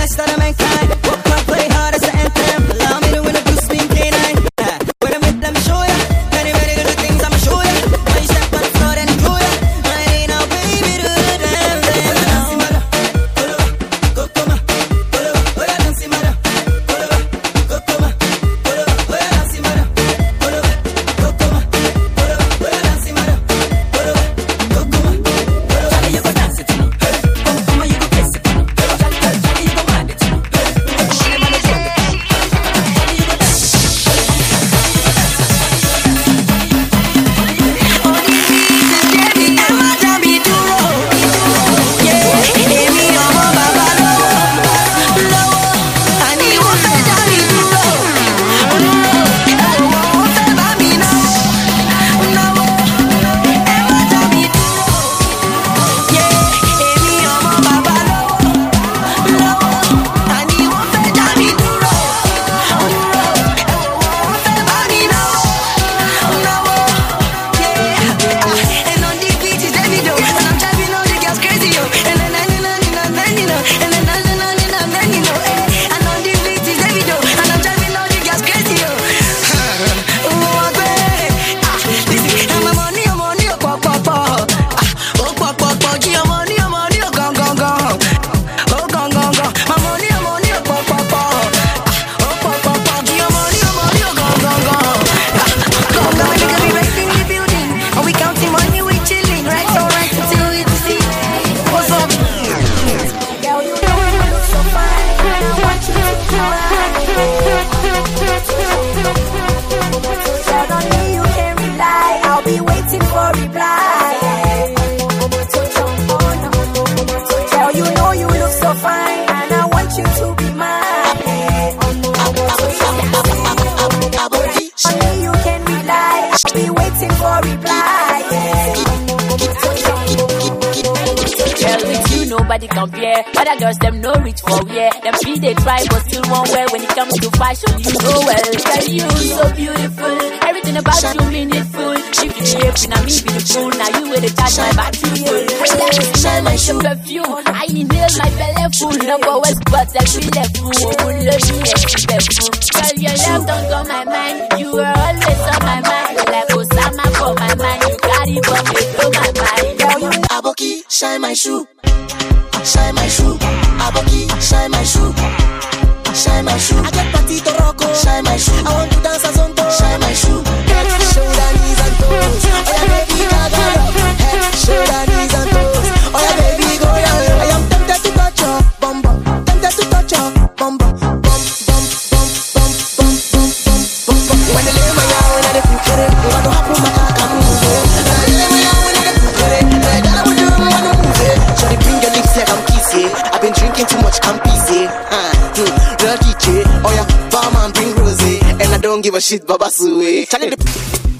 nobody compare. Other girls them no reach for where. Them feel they try but still won't wear. When it comes to fashion, you know well. Girl, you so beautiful. Everything about you meaningful. If you shape, now me be the fool. Now you with the touch my battery full. Smell my shoe perfume. I inhale my belly full. Number West but I feel left full. Oh, love me and full. Girl, your love don't go my mind. You were always on my mind. Like Osama for my mind. You carry bomb, you blow my mind. Girl, you Aboki, shine my shoe. Shine my shoe. Aboki, shine my shoe. Shine my shoe. I get party to rock. Shine my shoe. I want to dance a zonto. Shine my shoe. Head, shoulder, knees and toes. Oh yeah, baby, gaga. Head, shoulder, knees and toes. Oh yeah, baby, go down. I am tempted to touch your bum bum. Tempted to touch your bum bum. Bum bum bum bum bum bum bum bum bum. When they lay my yawn and they put it, you want to hop on my cock and move it. When they lay my yawn and they put it, like that I would do, I want to move it. So they bring your lips like I'm kissing. I've been drinking too much, I'm pissy. Real D J, oh yeah, barman bring rosé, and I don't give a shit, Baba Sue. Charlie the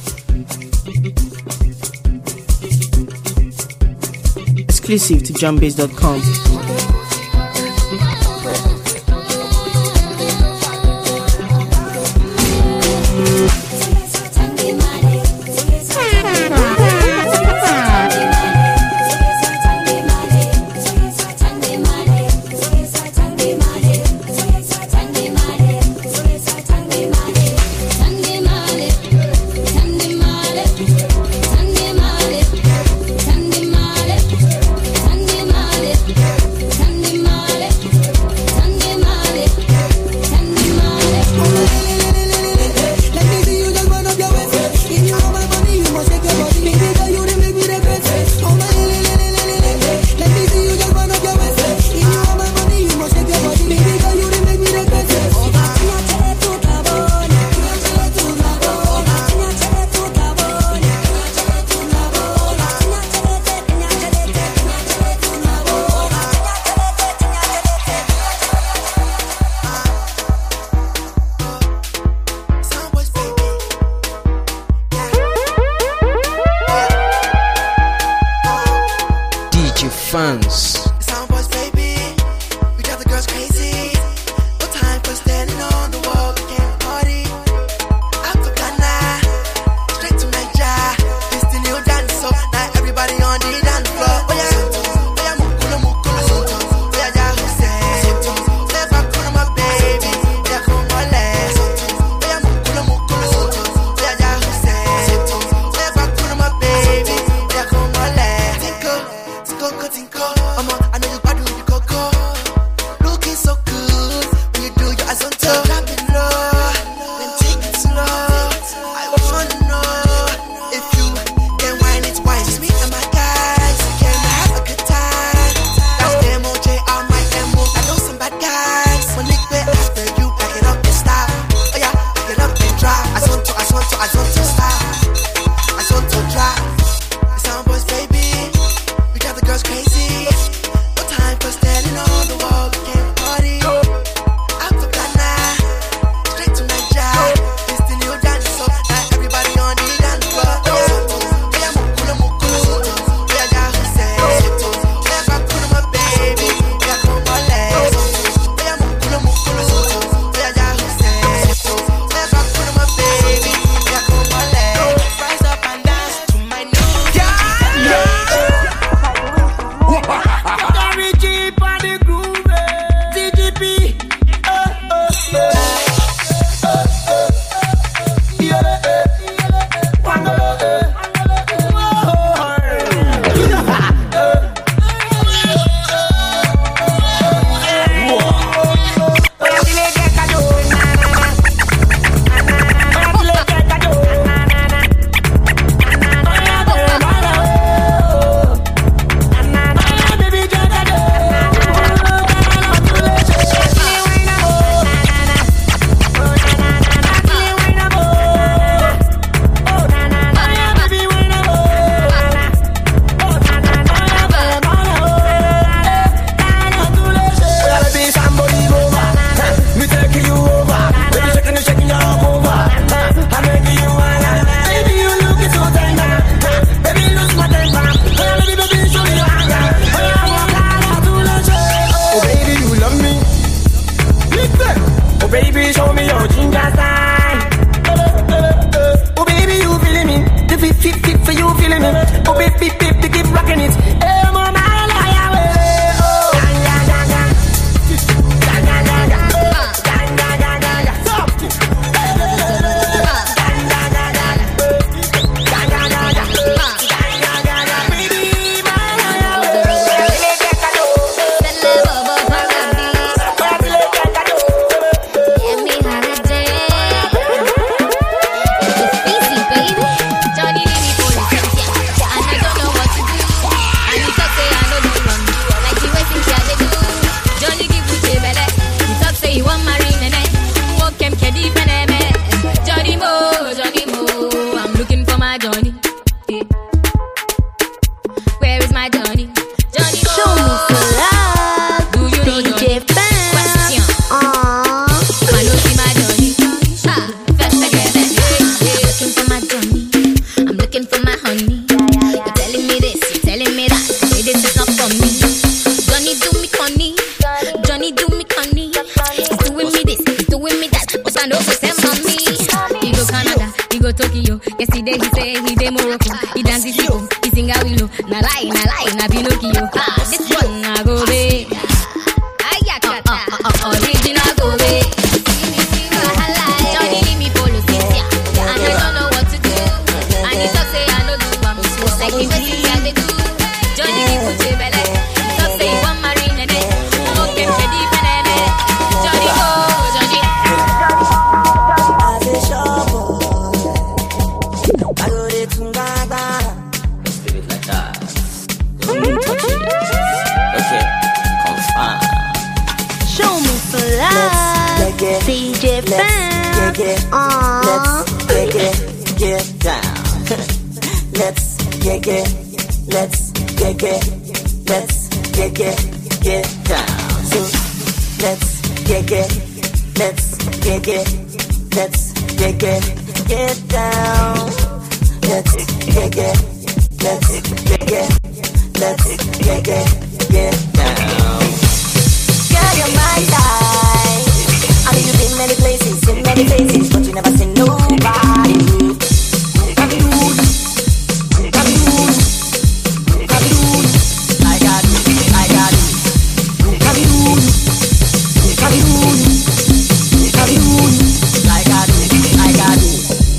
Exclusive to jumbase dot com. Tandy Baby, show me your ginger sign. Oh baby, you feeling me? The fit, fit, fit for you feeling me? Oh baby, fit, fit, fit, keep rocking it. Hey, mama, I lie away. Oh, ganga, ganga, ganga, ganga, ganga, ganga, ganga. Stop. Ganga, ganga, ganga, ganga, ganga, baby, my Yesterday he say he dey Morocco, he dance the Chico, he sing a willow. Na lie, na lie, na Pinocchio. Ah, this one na go be. Ayakata, original go be. Johnny give me polo Cynthia, and I don't know what to do. And he talk say I no do, I'm so like he say I dey do. Johnny give me belle, he talk say he want marry nene. Okay, ready for nene. Johnny go, Johnny. D J Fam, get, let's get, get, get down. Let's get, get, let's get, get, let's get, get, get down. So let's get, get, let's get, get, let's get, get, get down. Let's get, get, let's get, get, let's get, get, get down. Girl, you're my life. I know you've been many places, in many places, but you never seen nobody. Cameroon, Cameroon, Cameroon. I got you, I got you. Cameroon, Cameroon, Cameroon. I got you, I got you.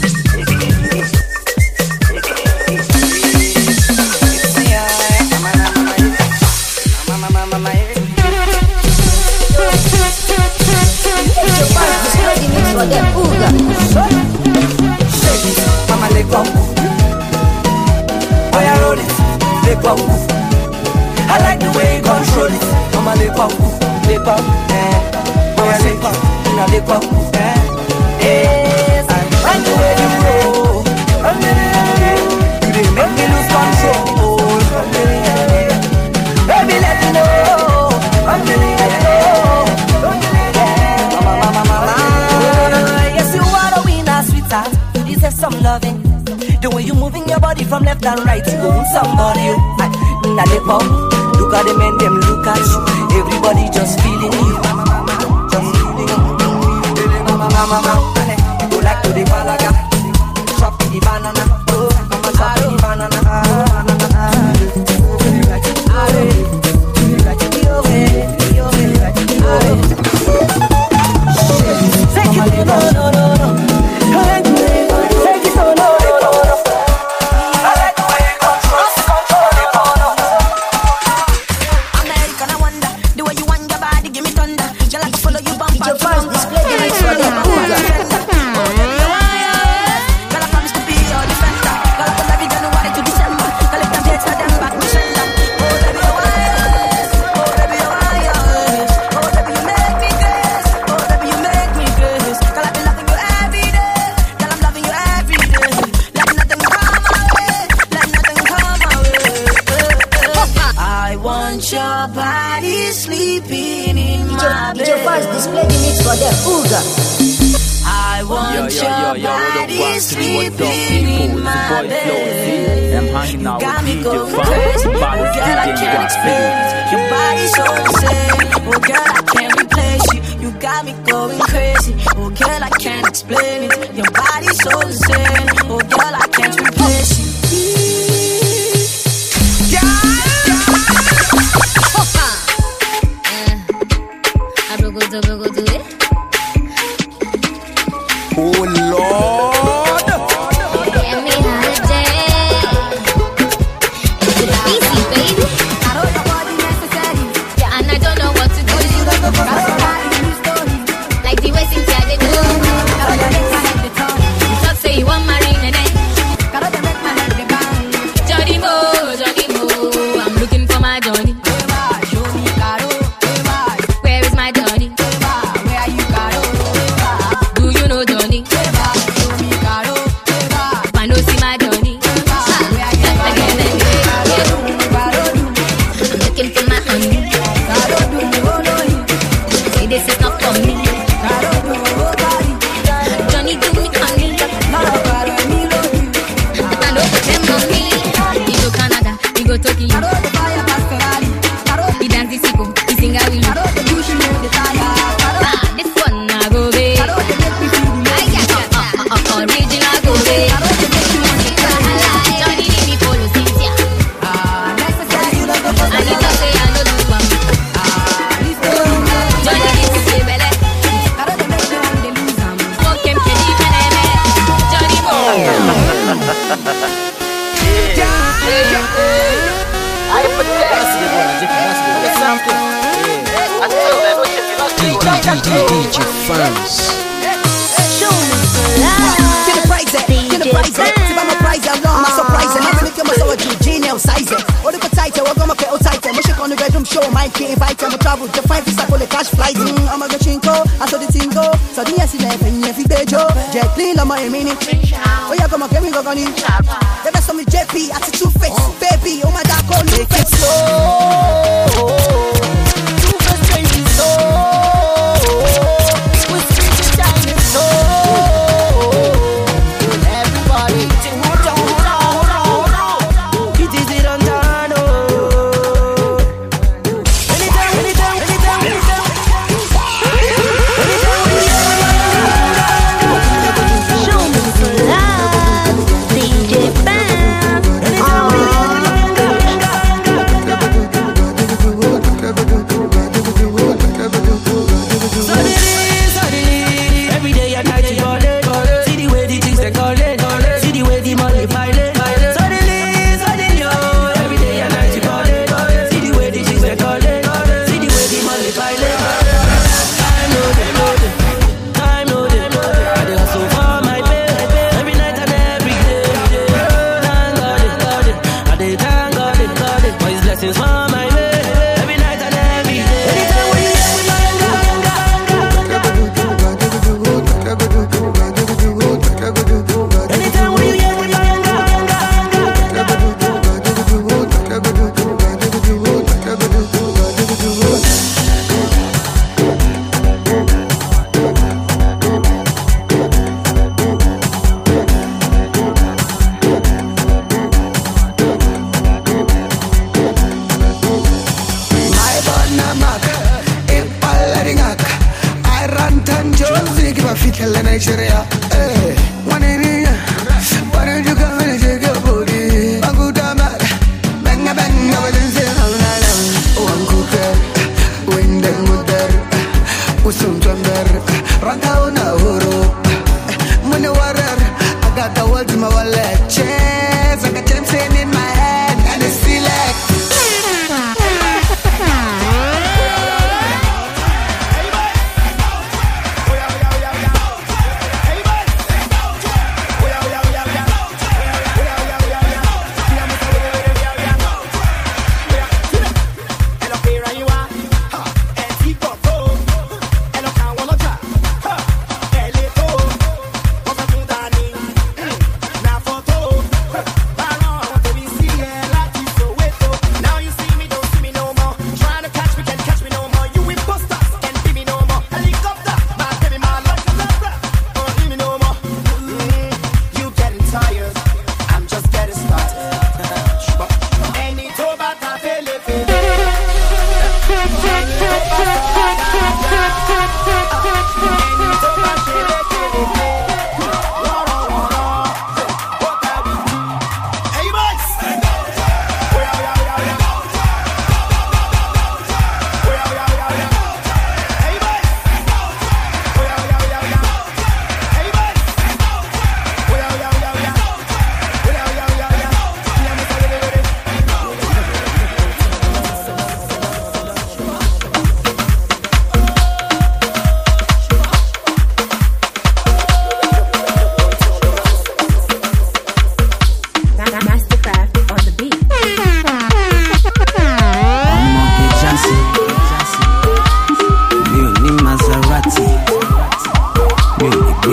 Mama, let go. Boy, I roll it, let go. I like the way you control it. Mama, let go, let go. Eh. Boy, I let go, now let go. Eh. Yes, I like the way you roll. You didn't make me lose control. Baby, let me know. I'm feeling it. Mama, mama, mama. Yes, you are a winner, sweetheart. You deserve some loving. The way you moving your body from left and right, you own somebody. Now they pop. Look at the men, them look at you. Everybody just feeling you. Just feeling you. Mama, mama, mama. Go like to the balaga. Chop the banana. Oh, mama, chop the banana. Take it, no, no, no, no. Take it, no, no, no, no. I like the way you control, control the corner. American, I wonder the way you want your body, give me thunder. You like to follow you bump. It's your first display, the next one. Girl, I promise to be your defender. Girl, I put every January to December. Girl, if I'm dead, so them back me sender. Oh, baby, you're wise. Oh, baby, you're wise. Oh, baby, you make me grace. Oh, baby, you make me grace. Girl, I be loving you every day. Girl, I'm loving you every day. Let nothing come my way. Let nothing come my way. I want your body sleeping in my bed. D J Fast display the mix for them. Ooga. I want Yo, yo, yo, yo, your what up, body Wack City, what up, sleeping people? in It's my your boy Flo Z. bed. I'm hanging out Got me with D J going Fam, crazy. Oh, Body girl, I D J can't Wack explain City. it. Your body's so insane. Oh, girl, I can't replace you. You got me going crazy. Oh girl, I can't explain it. Your body's so insane. Oh girl, I can't replace it. Oh Lord. Get me holiday. It's a busy, baby. Yeah, and I don't know what to do. Like the way things are, they do. You talk say you want marry, nene. Johnny Mo, Johnny Mo, I'm looking for my Johnny. Where is my Johnny? Where are you, Caro? Do you know Johnny? I know see my Johnny. I'm looking for my honey. Say this is not for me. Johnny do me honey. I know for them on me. We go Canada, we go Tokyo. We dance the sicko, we sing a wheel. Ah, this one I go babe. Original go babe. Johnny leave me follow Cynthia. I need to say I know do one. Johnny leave me say belle. Fuck him, can he peneme? Johnny boy. I put D J Fans. Get the prize, get the prize. See I'm a prize, I'm not my surprise. I'm gonna make myself a genial size. All the tight, we're gonna pay all tight. I'm on the bedroom show, my key invite. I'm a travel to find this for the cash flight. I'm a go chinko, I saw the tingo. So the yes, if you if you bejo, jet clean, I'm a mini. Oh, yeah, come on, get me go on in. Let us some J P, I see two face, baby. Oh my God, call me face. Two face, baby, so. Nigeria, eh, one in here. Why don't you come and shake your booty? Banguda mad, banga banga, but then say no no no. One cooker, wind and mother, usum chamber, ranta una horo. Money water, I got the world in my wallet. Chance, I got chance in my hand, and it's select. See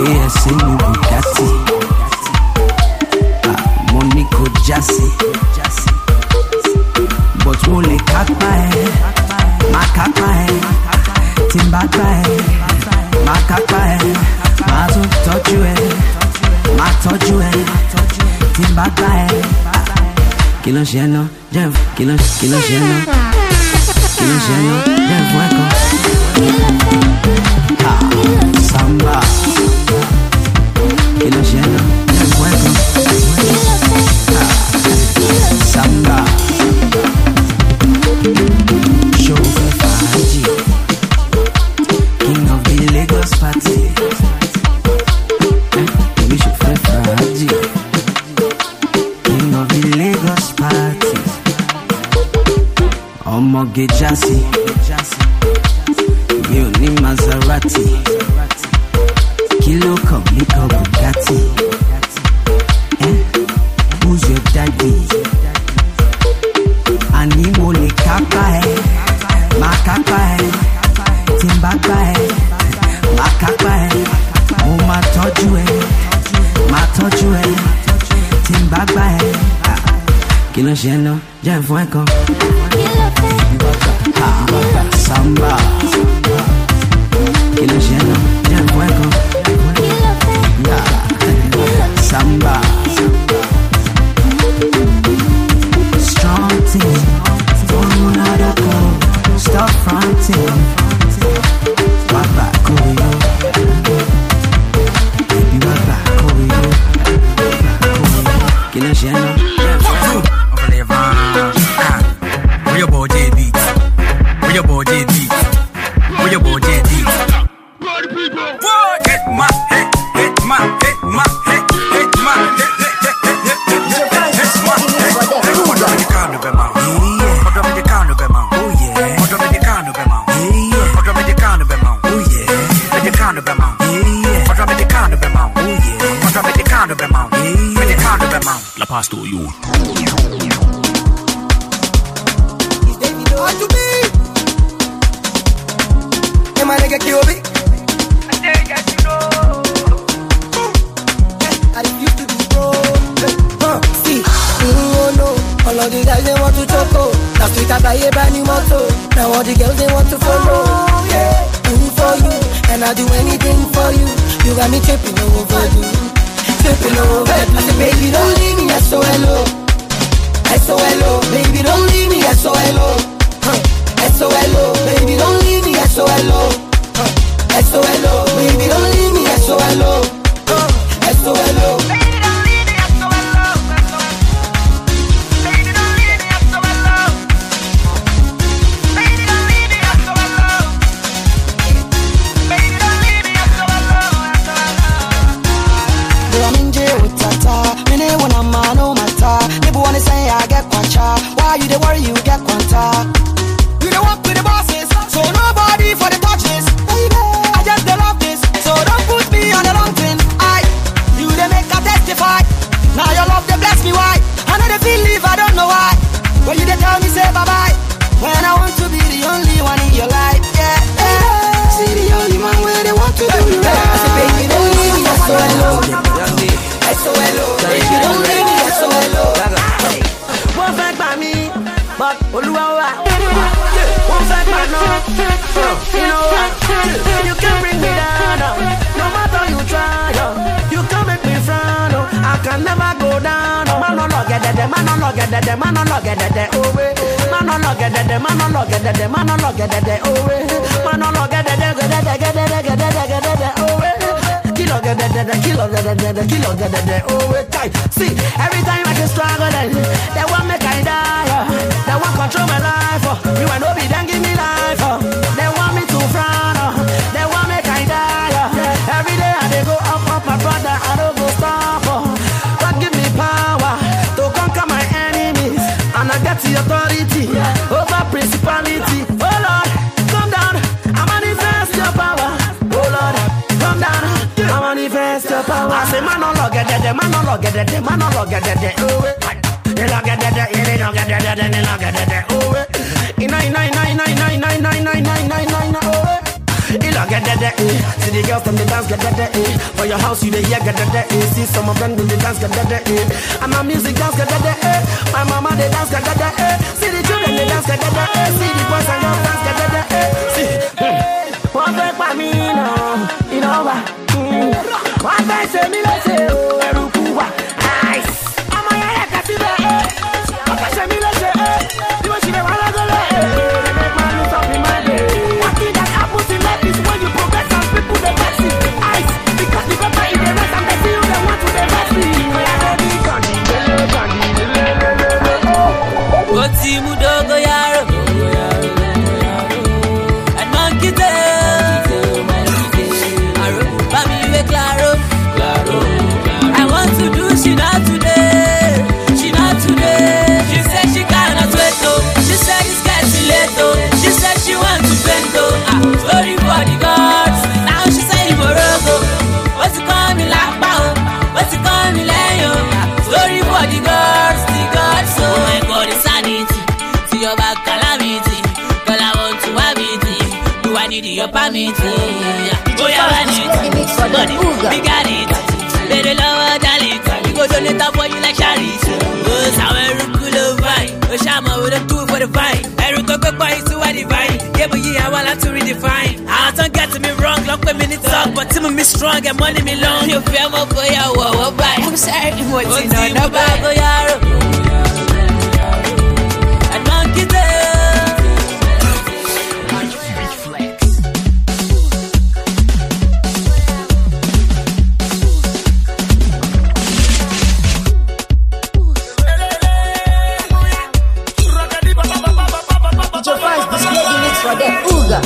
S in Bugatti. Ah, Monaco Jassy. But only Kakpa, my Kakpa, Timbakpa, my Kakpa, my don't touch you, my touch you, Timbakpa. Kilo Sheno, Jeff, Kilo, Kilo Sheno, Kilo Sheno, Jeff, welcome. Ah, Samba, Kilo Sheno, Jeff, welcome. Ah, Samba. Chauffeur Faji, King of the Lagos party. We chauffeur Faji, King of the Lagos party. Omoge Jassy, you need Maserati. Kilo Comico Bugatti. Eh? Who's your daddy? Animo le Kakpa, ma Kakpa, Timbakpa, ma Kakpa, oh ma toju, ma toju, Timbakpa. Kilo Sheno, Jeff Weko, Samba. Kilo Sheno, Jeff Weko, Samba. Strong team, don't let it go. Stop fronting. What back, Koyo? Baby, what back, Koyo? Kilo Sheno. Where your boy J beat? Where your boy J beat? Where your boy J beat? Hit my hit, hit my hit my hit, hit my hit, hit, hit, hit, hit, hit, hit my hit. Hold on, the can of them out. Hold on, the can of them out. Oh yeah. Hold on, the can of them out. Yeah. Hold on, the can of them out. Oh yeah. The can of them out. Yeah. Hold on, the can of them out. Oh yeah. Hold on, the can of them out. Yeah. The can of them out. La passe to you. What to be? Hey, my nigga, Q B. I dare get you know. I refuse to be broke. Huh, see, oh no. All of the guys, they want to choco. Last week I buy a brand new motor. Now all the girls, they want to follow. Yeah, do for you. And I'll do anything for you. You got me tripping over you. Tripping over you. I said, baby, don't leave me, S O L O. S O L O. Baby, don't leave me, S O L O. S O L O, baby, don't leave me, S O L O. S O L O, baby, don't leave me, S O L O. S O L O. Baby, don't leave me, S O L O. Baby, don't leave me, S O L O. Baby, don't leave me, S O L O. Baby, don't leave me, S O L O. Girl, I'm in jail with Tata. Me ne when I'm man, no matter. People wanna say I get quacha. Why you they worry you get quanta? You don't walk with the bosses, so nobody for the touches. Baby, I just don't love this, so don't put me on the wrong thing. I, you they make a testify. Now your love they bless me why? I know they feel leave, I don't know why. When you they tell me say bye bye, when I want to be the only one in your life, yeah. yeah. See the only man where they want to do you right. I say baby don't leave me, S O L O. S O L O, baby don't leave me, S O L O. Won't fight by me, but Oluwa. Won't fight by no, you know what? You can bring me down, no matter you try. You can make me frown, I can never go down. Man no look at that, man no look at that, man no look at that, oh way. Man no look at that, man no look at that, man no look at that, oh way. Man no look at that, get that, get that, get that, get that, oh way. Kilo get that, kilo get that, kilo get that, oh way. See, every time I can struggle, then they want me kind die. They want control my life. You and Obi then give me life. They want me to frown. They want me kind die. Every day I they go up, up, my brother. I don't go stop. God give me power to conquer my enemies, and I get the authority over principality. Oh Lord, come down. I manifest your power. Oh Lord, come down. I manifest your power. I say man no look at that, man no look at that, man no look at that. Oh, they look at that, they look at that, they look at that. Oh, ina ina ina ina ina ina ina ina ina ina ina. Oh, You know, get that, eh. See the girls from the dance, get that, eh. For your house, you the hear, get that, eh. See some of them do the dance, get that, eh. And my music dance, get that, eh. My mama, they dance, get that, eh. See the children, they dance, get that, eh. See the boys and girls dance, get that, eh. See, one break by me, no, you know what? One day, say me, let's say, oh, Erukuwa. Ice. I'm a yaya, kasi be, eh. Okay, say me, let's say, eh. You want to be one of the, eh. They make my news up in my day. One thing that happens in life is when you progress and people, they vex it. Ice. Because the paper in the rest and they see you, they want to, they vex it. Oh, yeah, baby, candy, lele, candy, lele, lele, oh. Oti mudogo yaro, and monkey tail, aro, bami we claro, claro. I want to do she not today, she not today. She said she cannot wait though, she said it's getting late though. She said she want to bend though. Ah, sorry for the gods, now she say Morogo. What's it call me like bow? What's it call me Leo? Sorry for the gods, the gods. Oh my God, it's sanity. See your back calamity. Girl, I want to have it. Do I need your permit? Oh yeah, I need it. Body, we got it. Better lower than it. We go donate up for you like charity. Oh, sour cool vine. Oh, Shama with a two for the vine. Every cocoa boy is to a divine. Yeah, but yeah, I want to redefine. I don't get me wrong, lock me minute talk, but Tim me strong and money me long. You feel my boy, I will buy. I'm sorry, what's in on the bag? And monkey tail. For that Uga.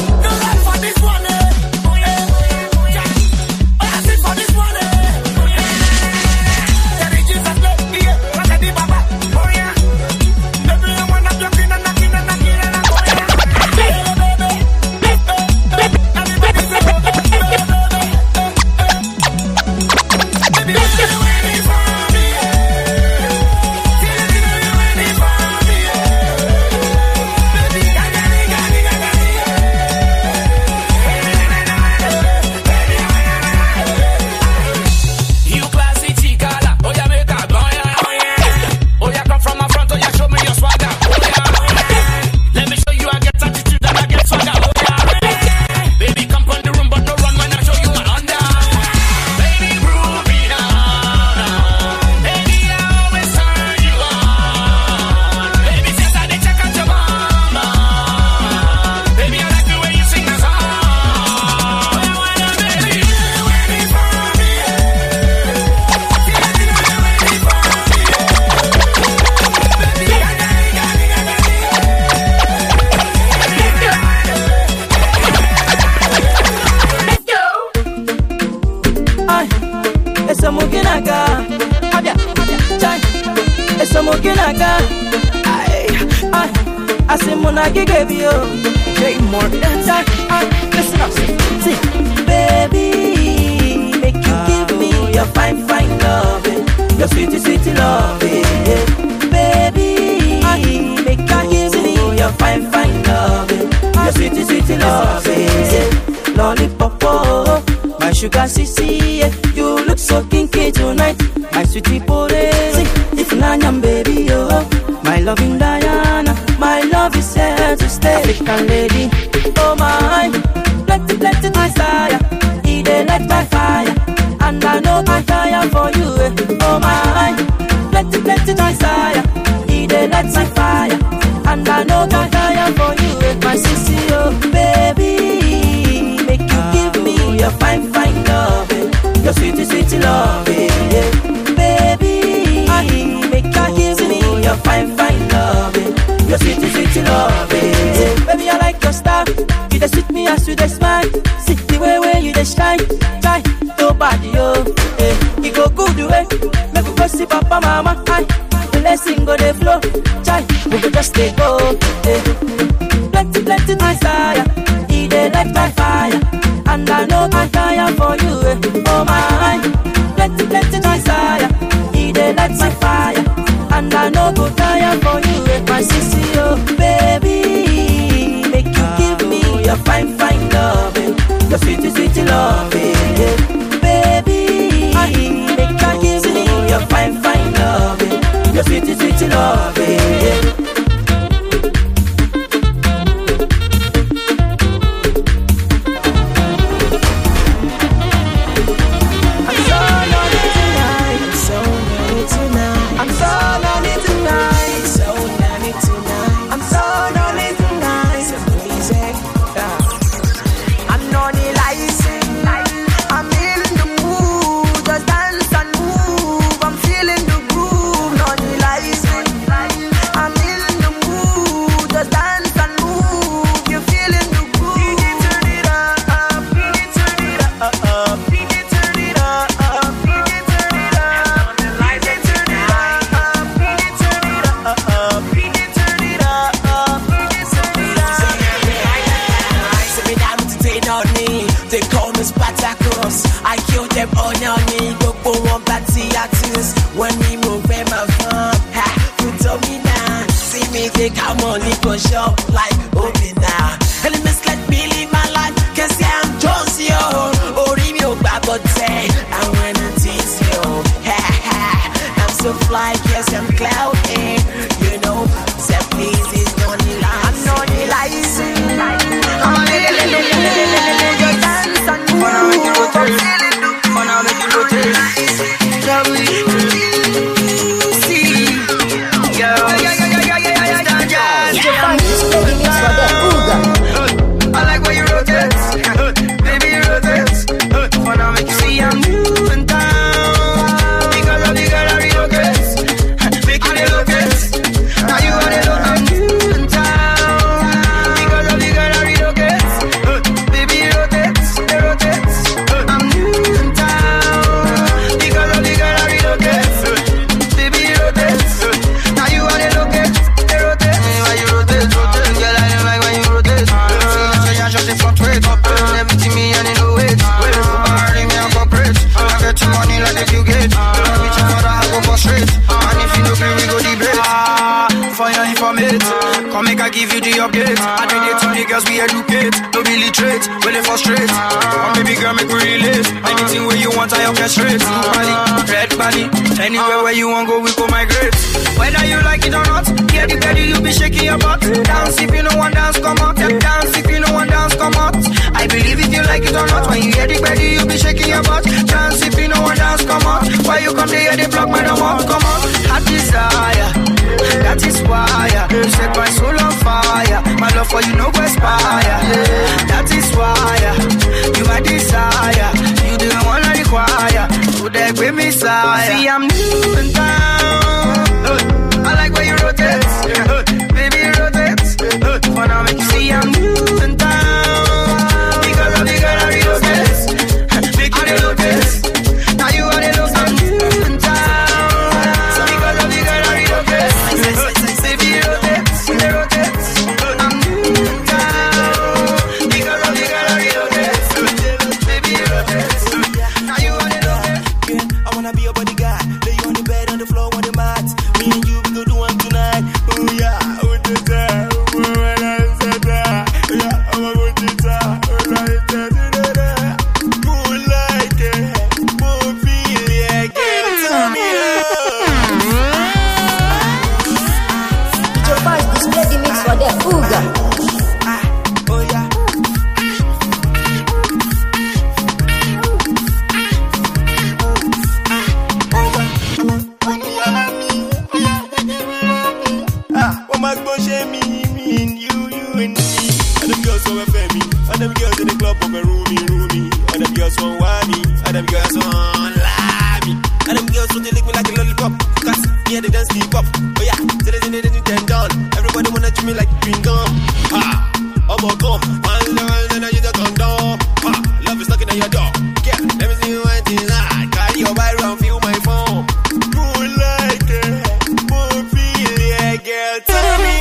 Sugar sissy, yeah. You look so kinky tonight, my sweetie porezi. If nanyam baby, oh, my loving Diana, my love is here to stay. African lady, oh my, plenty, plenty desire. He dey light my fire, and I know I tire for you. Eh. Oh my, plenty, plenty desire. He dey light my fire, and I know I tire for you. Eh. My sissy, oh baby, make you give me your fine, fine love, your sweet, sweet love, yeah. Baby, make you give me your fine, fine love, your sweet, sweet love, yeah. Baby, I like your style, you just sweet me as you just smile. See the way where you just shine, try to body, oh, yeah. You go good way, make we go see papa, mama, I. Blessing go the flow, try, we go just stay go, yeah. Plenty, plenty desire, he dey light my fire. And I know I tire for you, eh. Oh my, plenty, plenty desire. He dey light my fire, and I know go tire for you, eh. My sissy, oh baby, make you give me your fine, fine love, eh. them on your knee, go for one party artists. When we move, them a fun. Ha, put on me now. See me take our money for shop like open now. Elements like Billy my life, cause yeah, I'm Josie, yo. Or if you babo say, I wanna tease you. Ha ha, I'm so fly, yes, I'm cloudy. You know, say please, it's not the lies. I'm not the lies. I'm a little, little, little, little, little, dance and move. Wanna make you rotate, wanna make you rotate. Shall we see? Girl, yeah, yeah, yeah, yeah, yeah, yeah, yeah, yeah. You find this lady mix for the Uga. I like when you rotate, baby you rotate. Wanna make you see I'm new in town. Because of the girl I relocate, make you relocate. Now you are the look I'm new in town. Because of the girl I relocate, baby you rotate, they rotate. I'm new in town. Because of the girl I relocate, baby you rotate. Now you are the locate, they rotate. Why you rotate, rotate, girl I don't like when you rotate. Just a fluctuate, everything me and it no wait. Party me and corporate, I get your money like if you get. I reach your mother, I go for straight. And if you no play, we go debate. Ah, for your informate, come make I give you the update. I do it to the girls we educate, no be literate, will they frustrate. Come baby girl, make we relate. Anything where you want, I orchestrate. Blue body, red body, anywhere where you want go, we go migrate. Whether you like it or not, get the belly, you be shaking your butt. Dance if you no one dance, come out. Dance if you no one dance, come out. I believe if you like it or not, when you hear the belly, you be shaking your butt. Dance if you no one dance, come out. Why you come there, the block, man, I want come out. Hot desire, that is why you set my soul on fire. My love for you no go expire. That is why you my desire. You the one I require. So they give me sire. See I'm new in town. I like when you rotate, baby you rotate. Wanna make you see I'm new in town. Because of the girl I relocate, make you relocate. Now you are the look I'm new in town. Because of the girl I relocate, baby you rotate, they rotate. I'm new in town. Because of the girl I relocate, baby you rotate. Now you are the look. I wanna be your bodyguard, lay you on the bed, on the floor, on the mat. Me and you, we go do one tonight. Oh yeah, oh the time, oh when I said that, yeah, I'm a good guitar, oh like that, more like it, more feel it, get it to me. You find this lady mix for the Uga. Oh yeah. Ah, what must go shame me, me and you, you and me. And them girls so offend me. And them girls in the club over roomy, roomy. And them girls so want me. And them girls so lie me. And them girls so they lick me like a lollipop. Cause yeah, they dance deep up. Oh yeah, so they didn't do ten down. Everybody wanna chew me like green gum. Ah, I'm gonna come. One level, then you just come down. Ah, love is knocking at your door. Yeah, let me see you one thing. Ah, carry your bike around, feel my phone. More like it, more feel it, girl. Turn me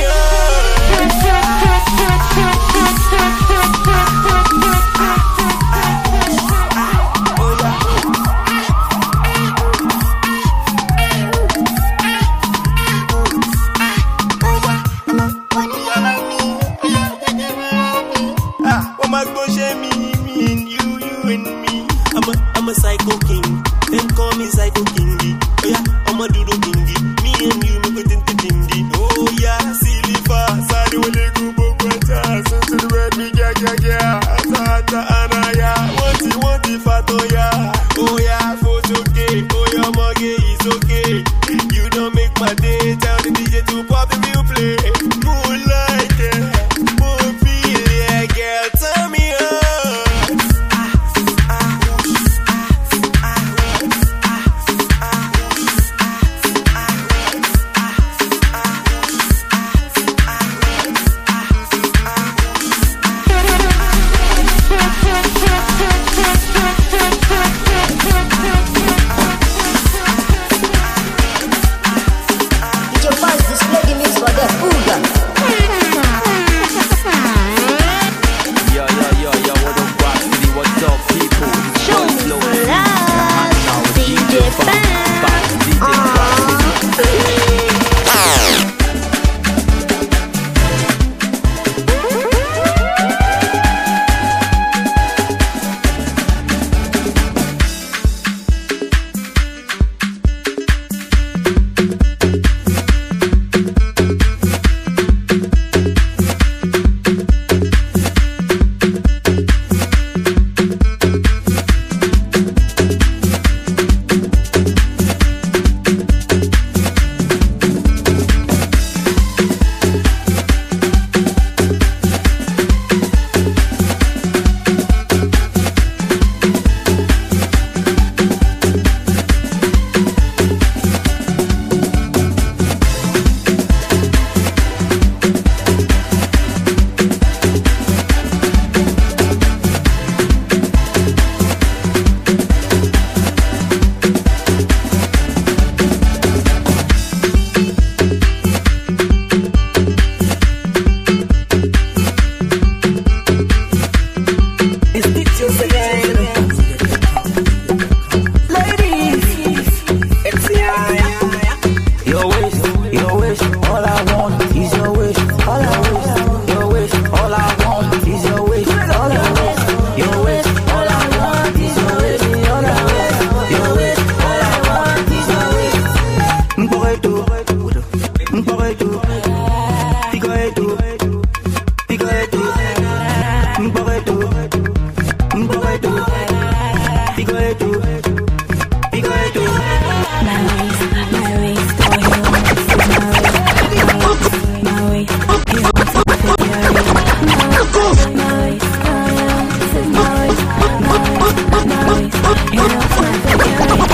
Ah, what must go shame me, me and you, you and me. I'm a, I'm a psycho king. Them call me psycho kingy. Oh yeah, I'm a doodle kingy. Me and you, me put into dingy. Oh yeah, silly fast. Sorry when they go book with us. So to the red, me yeah, yeah, yeah. Ata, ata, anaya. Want it, want it, fat, oh yeah. Oh yeah, photo okay. Oh yeah, muggy, it's okay. You don't make my day. Tell the D J to pop the real play. More like it, more feel it, girl. Turn me up. head to, big head to. My waist, my waist, oh you want to see my waist, my waist, my waist, you want to see your waist, my waist, my waist, this is my waist, my waist, my waist, you want to see your waist.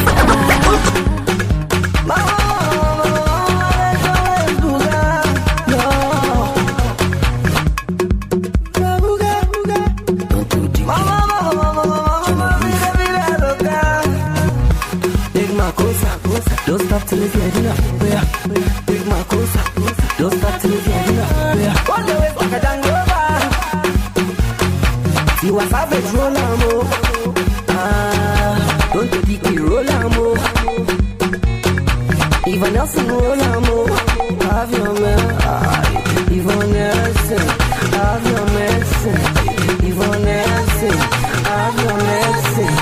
Don't stop till it's getting up. Big my cosa. Don't stop till it's getting up. All the way back and over. You are savage, roll on mo. Ah, don't take it, roll on mo. Even Nelson, roll on mo. Have your man. Even Nelson, have your medicine. Even Nelson, have your medicine.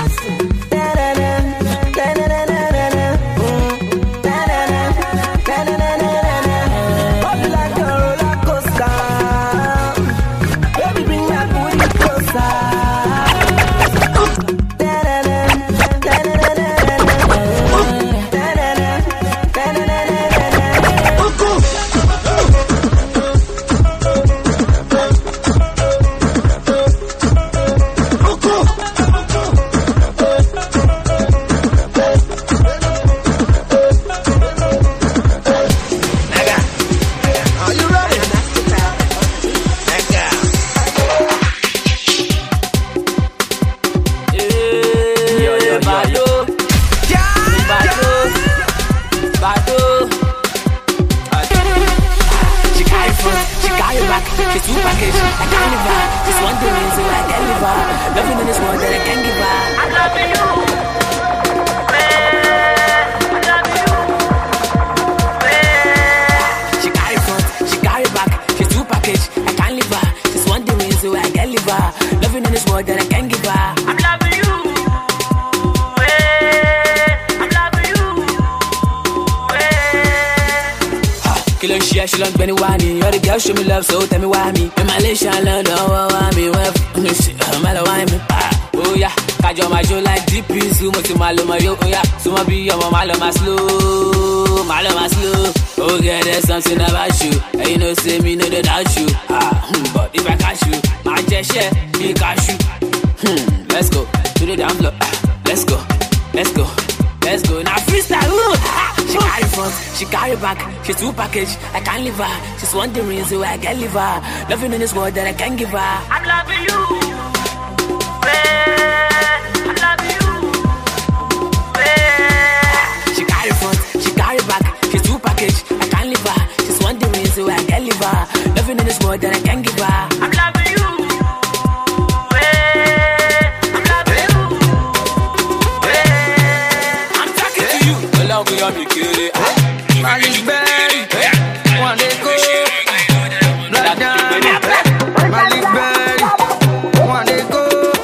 Show me love, so tell me why me. In Malaysia, London, why me? Well, I'm all why me. Oh yeah, Kajo my show like D P. Sumo to Maloma, yo, oh yeah. Sumo be your Maloma slow, Maloma slow. Oh yeah, there's something about you. And you know, say me, no, they doubt you. Ah, but if I catch you, I just share, me catch you. Hmm, let's go to the down floor. Let's go, let's go, let's go. Now freestyle, ooh. She carry front, she carry back, she's two package, I can't leave her. She's wondering so I can leave her. Loving in this world that I can't give her. I'm loving you, babe. I'm loving you, babe. She carry front, she carry back, she's two package, I can't leave her. She's wondering so I can leave her. Loving in this world that I can't give her. I'm loving you, babe. I'm loving you, babe. I'm talking to you. Allow me on the kid. Malice Berry, one day go. Black down, Malice Berry, one day go.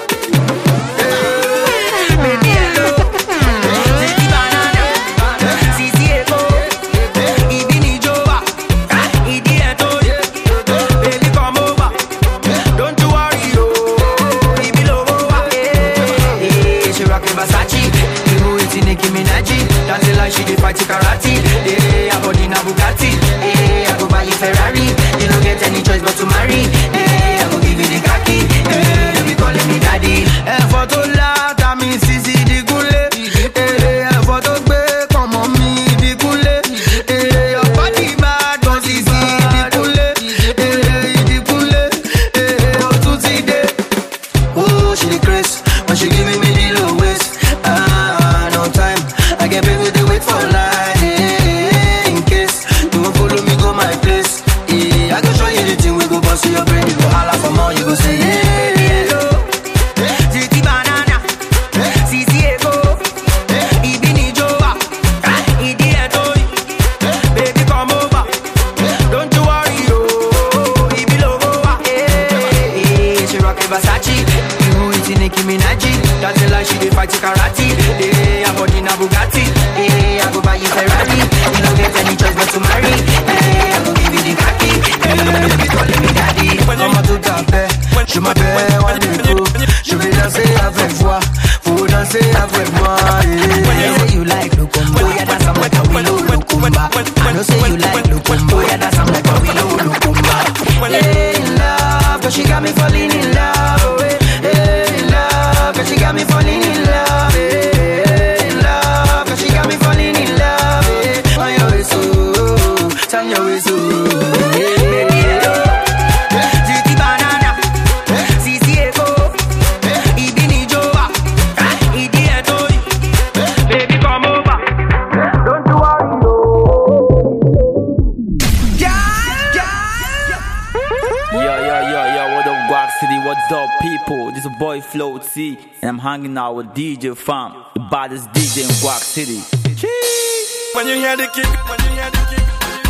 Baby hello, Ziti banana, Sisi eko, Ibi ni joa, Idi eto, baby come over, don't you worry yo, Ibi lobo wa. Hey, she rockin' Versace, you eating Nicki Minaj, dancing like she dey fight karate. Hey, her body na Bugatti. Hey, I go buy you Ferrari. You don't get any choice but to marry. Hey, I go give you the khaki. Hey, you be calling me daddy. Hey, photo la, that means Sisi di gule. Hey, photo gbe, come on me di gule. Hey, your body bad, but Sisi di gule. Hey, di gule. Hey, oh to see day. Oh, she the grace, when she giving me the low waist. Ah, no time, I get paid with the wait for life. See your brain, you go holla for more, you go say yeah. Hello, Ziti banana, Sisi eko, Ibi ni joa, Idi eto, baby come over, don't you worry yo, Ibi logo wa. Hey, she rockin' Versace, you eating Nicki Minaj, dancing like she dey fight karate. Hey, her body na Bugatti. Hey, I go buy you Ferrari. You don't get any choice but to marry. Hey, I go give you the khaki. Hey, you be calling me daddy. Maman tout à fait, je m'appelle Wandeko. Je vais danser avec toi, faut danser say I've with money. I say you like Lukumba, yeah, that's how much we know Lukumba. I know say you like Lukumba, yeah, that's how much we know Lukumba. Hey, in love, cause she got me falling in love. Oh, hey, in love, cause she got me falling in love. Hey, in love, cause she got me falling in love. Hey, on your way so, turn your way so. Hey, baby, hello. Ziti banana, Sisi Eko, Ibini Joa, Idi Etoi. Baby, come over. Don't you worry, Yo, yo, yo, yo, what up, Guac City? What's up, people? This is boy Flow T, and I'm hanging out with D J Fam, the baddest D J in Guac City. When you hear the kick, when you hear the kick.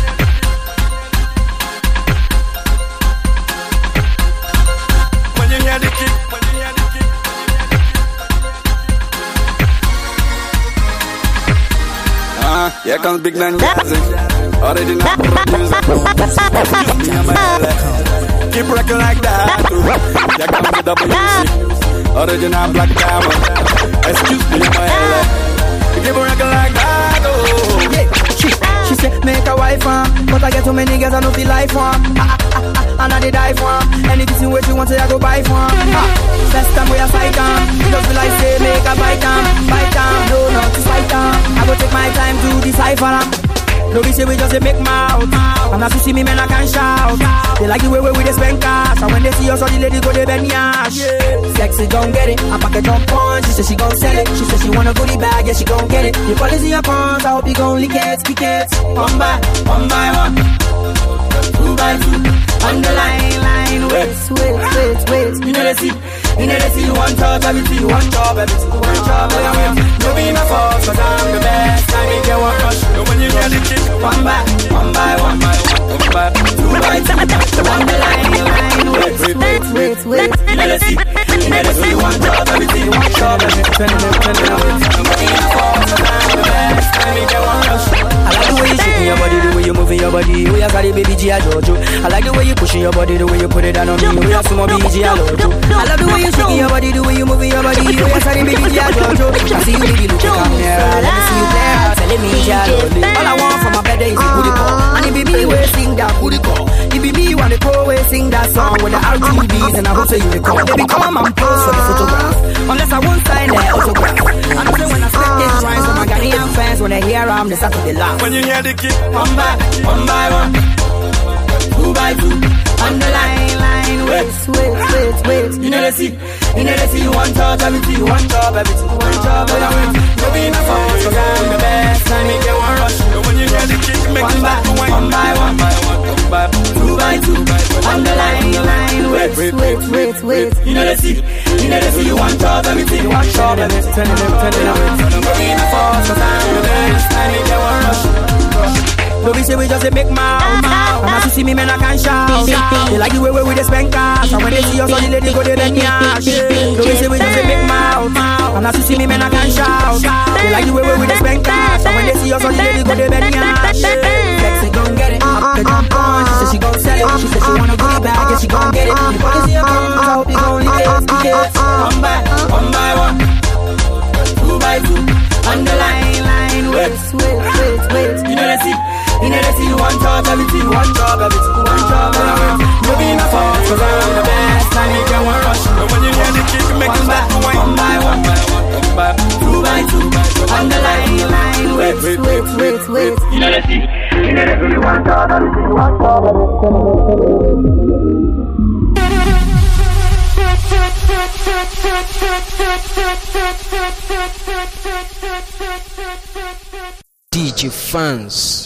When you hear the kick, when you hear the kick. Uh, here comes Big Man Jazzy. Original producer. Excuse me, I'm a L A. Keep rocking like that. Here comes the W C. Original Black Diamond. Excuse me, I'm a L A. Keep rocking like that. Oh. Yeah, she, she said make a wife um, but I get too many girls I know feel life um. Ah, ah, ah, ah, and I did die for um. Anything where she wants say I go buy for um. Ah, last time we a fight um, just feel like say make a bite um, bite um, no not to fight um. I go take my time to decipher um. No be say we just a make mouth, and as you see me man I can shout. They like the way we dey spend cash, and when they see us all the lady go they bend yash. Sexy gon' get it, I pack a jump on. She said she gon' sell it, she said she wanna goodie bag, yeah she gon' get it. The policy your cons, I hope you gon' lick it, speak it. One by, one by one, two by two, on the line, line, wait, wait, wait, wait. You know they see, you know they see you one touch, everything you one job, everything you one job, oh yeah, no be my fault, cause I'm the best. I make you one rush, no when you hear the kick. One by, one by, one by, one by, two by two, on the line, line, wait, wait, wait, wait. You know they see, you know they see you one job, everything you one job, everything you one job, no be my fault, cause I'm the best. I make you one rush. I like the way you shaking your body, the way you moving your body, the way you carry baby G I Jojo. I like the way you pushing your body, the way you put it down on me, the way you sumo B G I Jojo. I love the way you shaking your body, the way you moving your body, the way you carry baby G I Jojo. I see you baby looking come near, let me see you there, telling me G I Jojo. All I want from my bed is a booty call, and it be me way sing that booty call. It be me when the co way sing that song with the R G Bs, and I hope say you the call. Baby come and pose for the photograph, unless I won't sign the autograph. I know say when I step this rhymes for my Ghanaian fans, when they hear I'm the start of the laugh. When you hear the kick, one by, one by one, two by two, on the line, line, wait, wait, wait, wait. You know they see, you know they see you one touch, everything you one job, everything you one job, but I win. No be my fault, cause I'm the best. I make you one rush. when you hear the kick, make one by, one by one, one by two by two, on the line, line, wait, wait, wait, wait, wait. You know they see, you know they see you one job, everything you one job, everything turn it up, turn it up. No be my fault, cause I'm the best. I make you one rush. No be say we just a make mouth, and as you see me man I can shout. They like the way we dey spend cash, and when they see us all the lady go they bend yash. No be say we just a make mouth, and as you see me man I can shout. They like the way we dey spend cash, and when they see us all the lady go they bend yash. Sexy gon' get it, up the jump on. She said she gon' sell it, she said she wanna goodie bag, yeah she gon' get it. The policy your cons, I hope you gon' lick it, lick it. One by, one by one, two by two, on the line, line, wait, wait, wait, wait. You know they see. You know they see you one touch, everything you one job, everything you one job, but I win. No be my fault, cause I'm the best. I make you one rush. when you hear the kick, make one by, one by one, one by two by two, on the line, line, wait, wait, wait, wait, wait. You know they see, you know they see you one job, everything you one job, D J Fans.